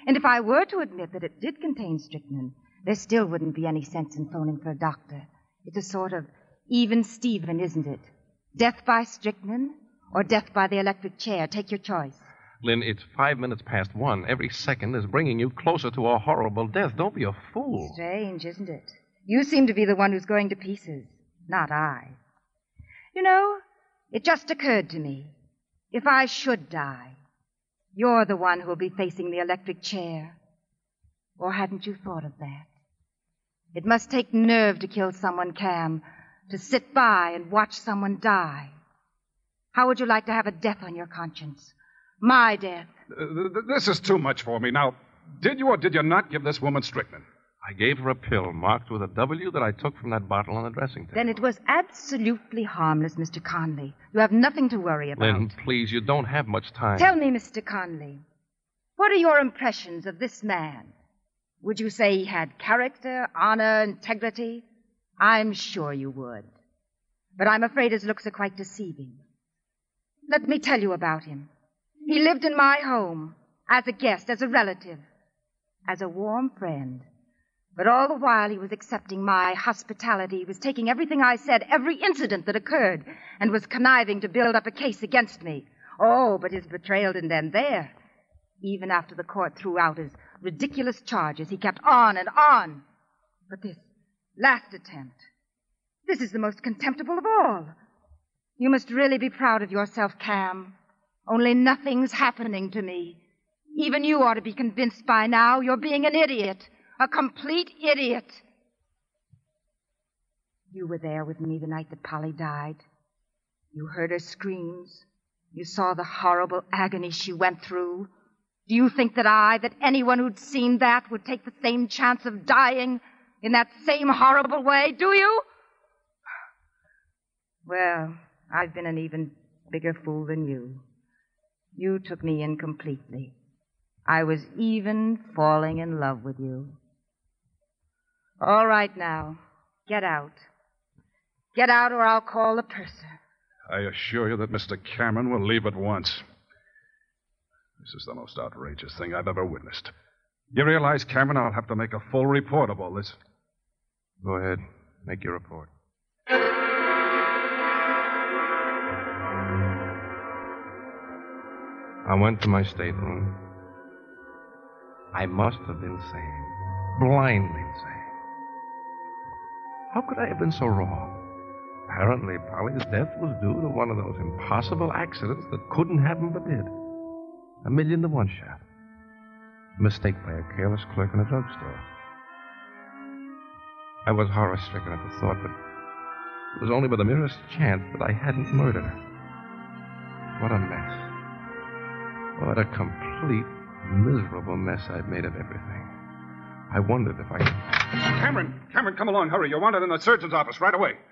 And if I were to admit that it did contain strychnine, there still wouldn't be any sense in phoning for a doctor. It's a sort of even Steven, isn't it? Death by strychnine or death by the electric chair. Take your choice. Lynn, it's 5 minutes past 1. Every second is bringing you closer to a horrible death. Don't be a fool. Strange, isn't it? You seem to be the one who's going to pieces, not I. You know, it just occurred to me. If I should die, you're the one who'll be facing the electric chair. Or hadn't you thought of that? It must take nerve to kill someone, Cam, to sit by and watch someone die. How would you like to have a death on your conscience? My death. This is too much for me. Now, did you or did you not give this woman strychnine? I gave her a pill marked with a W that I took from that bottle on the dressing table. Then it was absolutely harmless, Mr. Conley. You have nothing to worry about. Lynn, please, you don't have much time. Tell me, Mr. Conley, what are your impressions of this man? Would you say he had character, honor, integrity? I'm sure you would. But I'm afraid his looks are quite deceiving. Let me tell you about him. He lived in my home, as a guest, as a relative, as a warm friend. But all the while he was accepting my hospitality, he was taking everything I said, every incident that occurred, and was conniving to build up a case against me. Oh, but his betrayal didn't end there. Even after the court threw out his ridiculous charges, he kept on and on. But this last attempt, this is the most contemptible of all. You must really be proud of yourself, Cam. Only nothing's happening to me. Even you ought to be convinced by now you're being an idiot. A complete idiot. You were there with me the night that Polly died. You heard her screams. You saw the horrible agony she went through. Do you think that anyone who'd seen that would take the same chance of dying in that same horrible way? Do you? Well, I've been an even bigger fool than you. You took me in completely. I was even falling in love with you. All right now, get out. Get out or I'll call the purser. I assure you that Mr. Cameron will leave at once. This is the most outrageous thing I've ever witnessed. You realize, Cameron, I'll have to make a full report of all this. Go ahead. Make your report. I went to my stateroom. I must have been sane. Blindly insane. How could I have been so wrong? Apparently, Polly's death was due to one of those impossible accidents that couldn't happen but did. 1,000,000 to 1 shot. A mistake by a careless clerk in a drugstore. I was horror-stricken at the thought that it was only by the merest chance that I hadn't murdered her. What a mess. What a complete, miserable mess I'd made of everything. I wondered if I... Cameron, come along, hurry. You're wanted in the surgeon's office right away.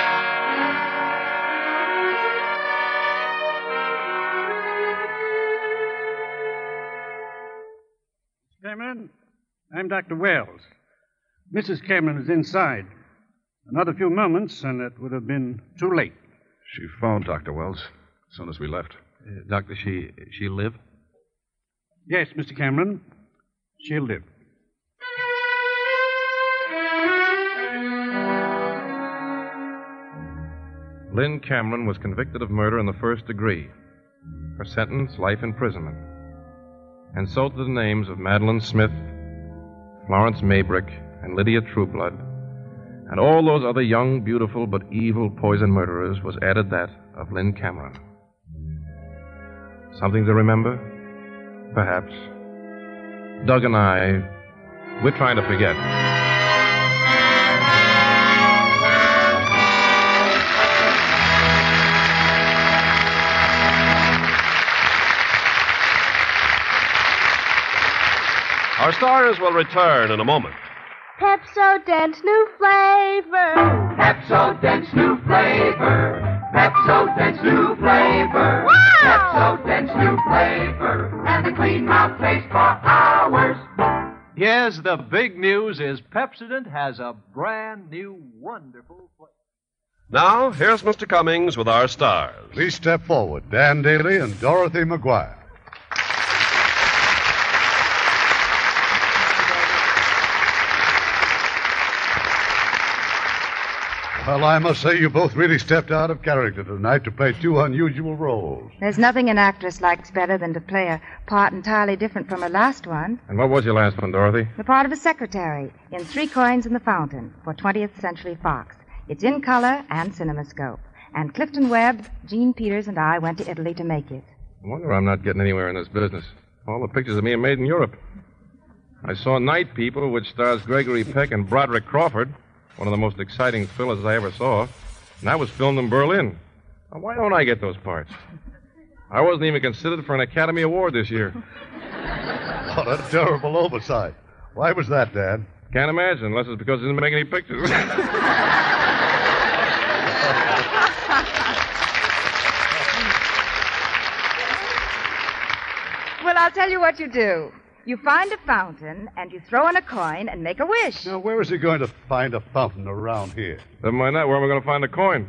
Cameron, I'm Dr. Wells. Mrs. Cameron is inside. Another few moments, and it would have been too late. She phoned Dr. Wells as soon as we left. Doctor, she live? Yes, Mr. Cameron. She'll live. Lynn Cameron was convicted of murder in the first degree. Her sentence, life imprisonment. And so to the names of Madeline Smith, Florence Maybrick, and Lydia Trueblood, and all those other young, beautiful, but evil poison murderers was added that of Lynn Cameron. Something to remember? Perhaps. Doug and I, we're trying to forget. Our stars will return in a moment. Pepsodent's new flavor. Pepsodent's new flavor. Pepsodent's new flavor. Wow! Pepsodent's new flavor. And the clean mouth taste for hours. Yes, the big news is Pepsodent has a brand new, wonderful flavor. Now, here's Mr. Cummings with our stars. Please step forward, Dan Daly and Dorothy McGuire. Well, I must say you both really stepped out of character tonight to play two unusual roles. There's nothing an actress likes better than to play a part entirely different from her last one. And what was your last one, Dorothy? The part of a secretary in 3 Coins in the Fountain for 20th Century Fox. It's in color and CinemaScope. And Clifton Webb, Gene Peters, and I went to Italy to make it. I wonder I'm not getting anywhere in this business. All the pictures of me are made in Europe. I saw Night People, which stars Gregory Peck and Broderick Crawford, one of the most exciting thrillers I ever saw, and that was filmed in Berlin. Now, why don't I get those parts? I wasn't even considered for an Academy Award this year. What a terrible oversight. Why was that, Dad? Can't imagine, unless it's because I didn't make any pictures. Well, I'll tell you what you do. You find a fountain, and you throw in a coin and make a wish. Now, where is he going to find a fountain around here? Never mind that. Where am I going to find a coin?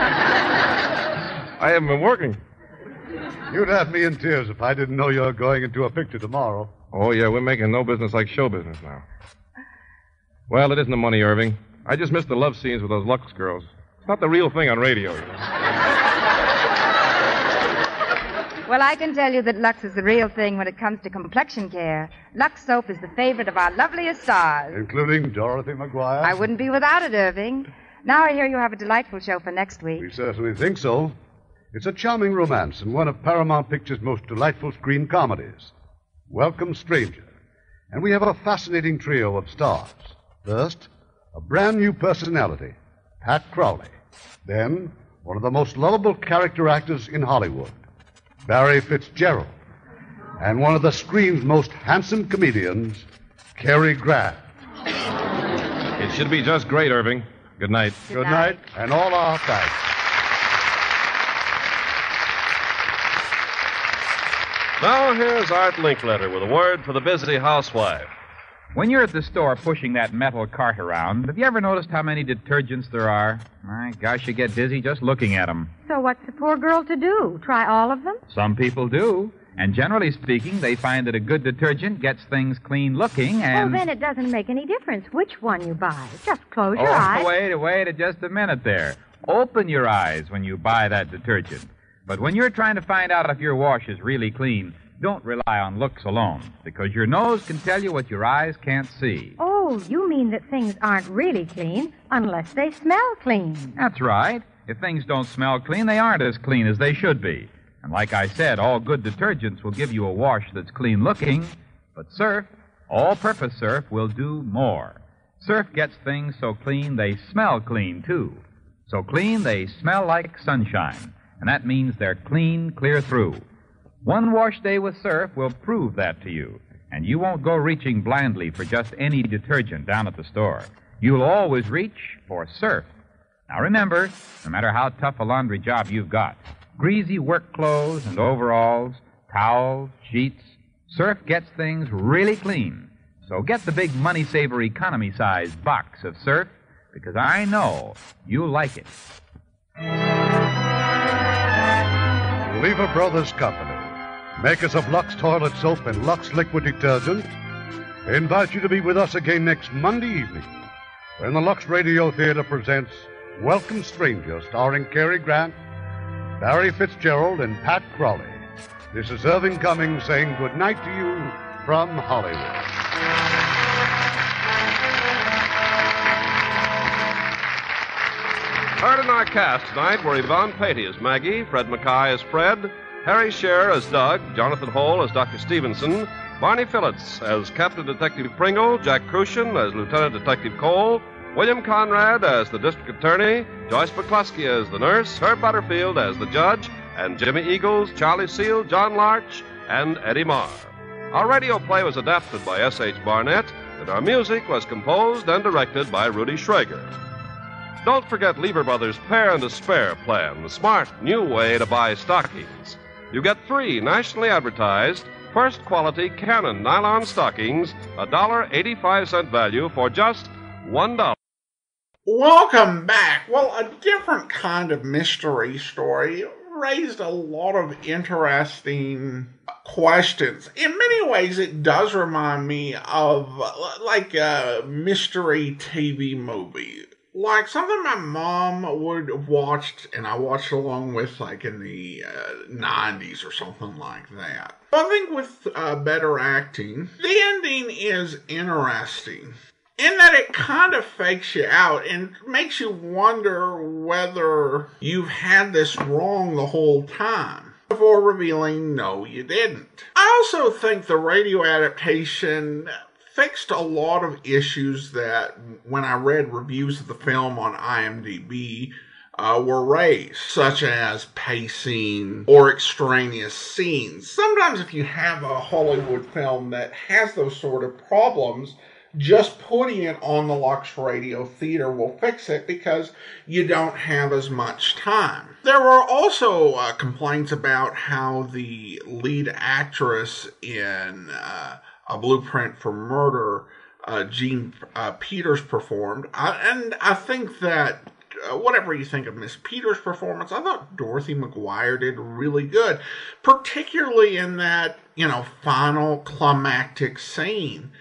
I haven't been working. You'd have me in tears if I didn't know you were going into a picture tomorrow. Oh, yeah, we're making no business like show business now. Well, it isn't the money, Irving. I just missed the love scenes with those Lux girls. It's not the real thing on radio, you know. Well, I can tell you that Lux is the real thing when it comes to complexion care. Lux soap is the favorite of our loveliest stars. Including Dorothy McGuire? I wouldn't be without it, Irving. Now I hear you have a delightful show for next week. We certainly think so. It's a charming romance and one of Paramount Pictures' most delightful screen comedies. Welcome, Stranger. And we have a fascinating trio of stars. First, a brand new personality, Pat Crowley. Then, one of the most lovable character actors in Hollywood, Barry Fitzgerald. And one of the screen's most handsome comedians, Cary Grant. It should be just great, Irving. Good night. Good night, and all our thanks. Now here's Art Linkletter with a word for the busy housewife. When you're at the store pushing that metal cart around, have you ever noticed how many detergents there are? My gosh, you get dizzy just looking at them. So what's the poor girl to do? Try all of them? Some people do. And generally speaking, they find that a good detergent gets things clean looking and... Well, then it doesn't make any difference which one you buy. Just close your eyes. Wait just a minute there. Open your eyes when you buy that detergent. But when you're trying to find out if your wash is really clean, don't rely on looks alone, because your nose can tell you what your eyes can't see. Oh, you mean that things aren't really clean unless they smell clean. That's right. If things don't smell clean, they aren't as clean as they should be. And like I said, all good detergents will give you a wash that's clean looking, but Surf, all-purpose Surf, will do more. Surf gets things so clean they smell clean, too. So clean they smell like sunshine, and that means they're clean clear through. One wash day with Surf will prove that to you, and you won't go reaching blindly for just any detergent down at the store. You'll always reach for Surf. Now remember, no matter how tough a laundry job you've got, greasy work clothes and overalls, towels, sheets, Surf gets things really clean. So get the big money-saver economy-size box of Surf, because I know you'll like it. Lever Brothers Company, makers of Lux Toilet Soap and Lux Liquid Detergent, invite you to be with us again next Monday evening when the Lux Radio Theater presents Welcome Stranger, starring Cary Grant, Barry Fitzgerald, and Pat Crowley. This is Irving Cummings saying good night to you from Hollywood. Heard in our cast tonight were Yvonne Patey as Maggie, Fred Mackay as Fred, Harry Scher as Doug, Jonathan Hole as Dr. Stevenson, Barney Phillips as Captain Detective Pringle, Jack Crucian as Lieutenant Detective Cole, William Conrad as the District Attorney, Joyce McCluskey as the nurse, Herb Butterfield as the judge, and Jimmy Eagles, Charlie Seal, John Larch, and Eddie Marr. Our radio play was adapted by S.H. Barnett, and our music was composed and directed by Rudy Schrager. Don't forget Lever Brothers' Pair and a Spare plan, the smart new way to buy stockings. You get 3 nationally advertised, first-quality Canon nylon stockings, $1.85 value for just $1. Welcome back. Well, a different kind of mystery story raised a lot of interesting questions. In many ways, it does remind me of like a mystery TV movie. like something my mom would have watched, and I watched along with, like in the 90s or something like that. I think with better acting, the ending is interesting in that it kind of fakes you out and makes you wonder whether you've had this wrong the whole time, before revealing no, you didn't. I also think the radio adaptation fixed a lot of issues that, when I read reviews of the film on IMDb, were raised, such as pacing or extraneous scenes. Sometimes if you have a Hollywood film that has those sort of problems, just putting it on the Lux Radio Theater will fix it because you don't have as much time. There were also complaints about how the lead actress in A Blueprint for Murder, Jean Peters, performed. And I think that whatever you think of Miss Peters' performance, I thought Dorothy McGuire did really good, particularly in that, final climactic scene.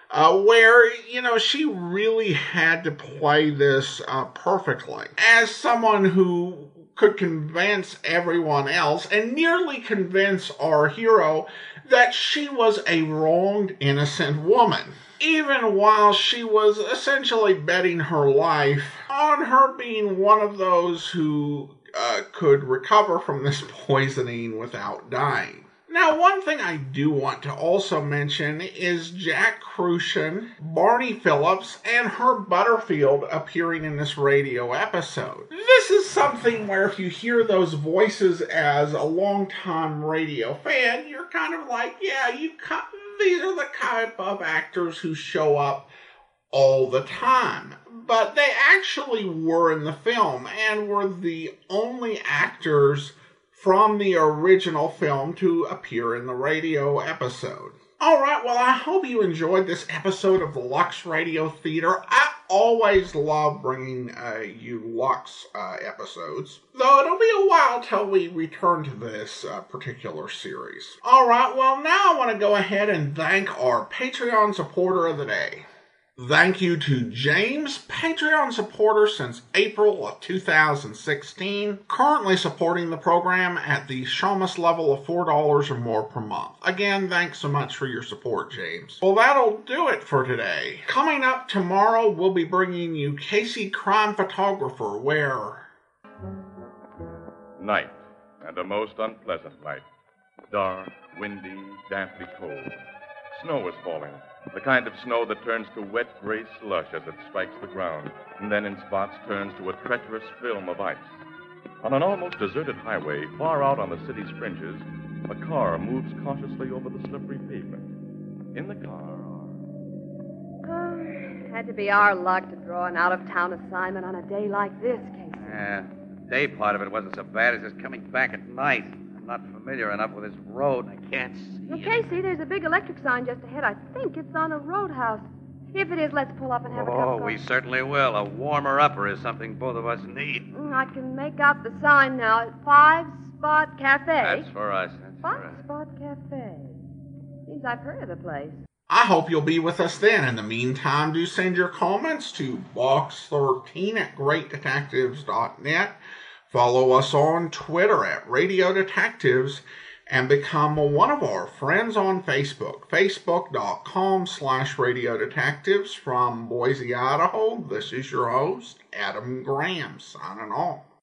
Where, she really had to play this perfectly. As someone who could convince everyone else, and nearly convince our hero, that she was a wronged, innocent woman, even while she was essentially betting her life on her being one of those who could recover from this poisoning without dying. Now, one thing I do want to also mention is Jack Crucian, Barney Phillips, and Herb Butterfield appearing in this radio episode. This is something where if you hear those voices as a longtime radio fan, you're kind of like, yeah, these are the type of actors who show up all the time. But they actually were in the film and were the only actors from the original film to appear in the radio episode. Alright, well, I hope you enjoyed this episode of the Lux Radio Theater. I always love bringing you Lux episodes, though it'll be a while till we return to this particular series. Alright, well, now I want to go ahead and thank our Patreon supporter of the day. Thank you to James, Patreon supporter since April of 2016, currently supporting the program at the Shamus level of $4 or more per month. Again, thanks so much for your support, James. Well, that'll do it for today. Coming up tomorrow, we'll be bringing you Casey Crime Photographer, where... Night, and a most unpleasant night. Dark, windy, damply cold. Snow is falling. The kind of snow that turns to wet gray slush as it strikes the ground, and then in spots turns to a treacherous film of ice. On an almost deserted highway, far out on the city's fringes, a car moves cautiously over the slippery pavement. In the car are... Had to be our luck to draw an out-of-town assignment on a day like this, Casey. The day part of it wasn't so bad as just coming back at night. I'm not familiar enough with this road. I can't see. Well, Casey, there's a big electric sign just ahead. I think it's on a roadhouse. If it is, let's pull up and have a cup of Oh, coffee. we certainly will. A warmer-upper is something both of us need. I can make out the sign now. 5-Spot Cafe. That's for us. That's for us. 5-Spot Cafe. Seems I've heard of the place. I hope you'll be with us then. In the meantime, do send your comments to box13@greatdetectives.net. Follow us on Twitter at Radio Detectives, and become one of our friends on Facebook, facebook.com/Radio Detectives. From Boise, Idaho, this is your host, Adam Graham, signing off.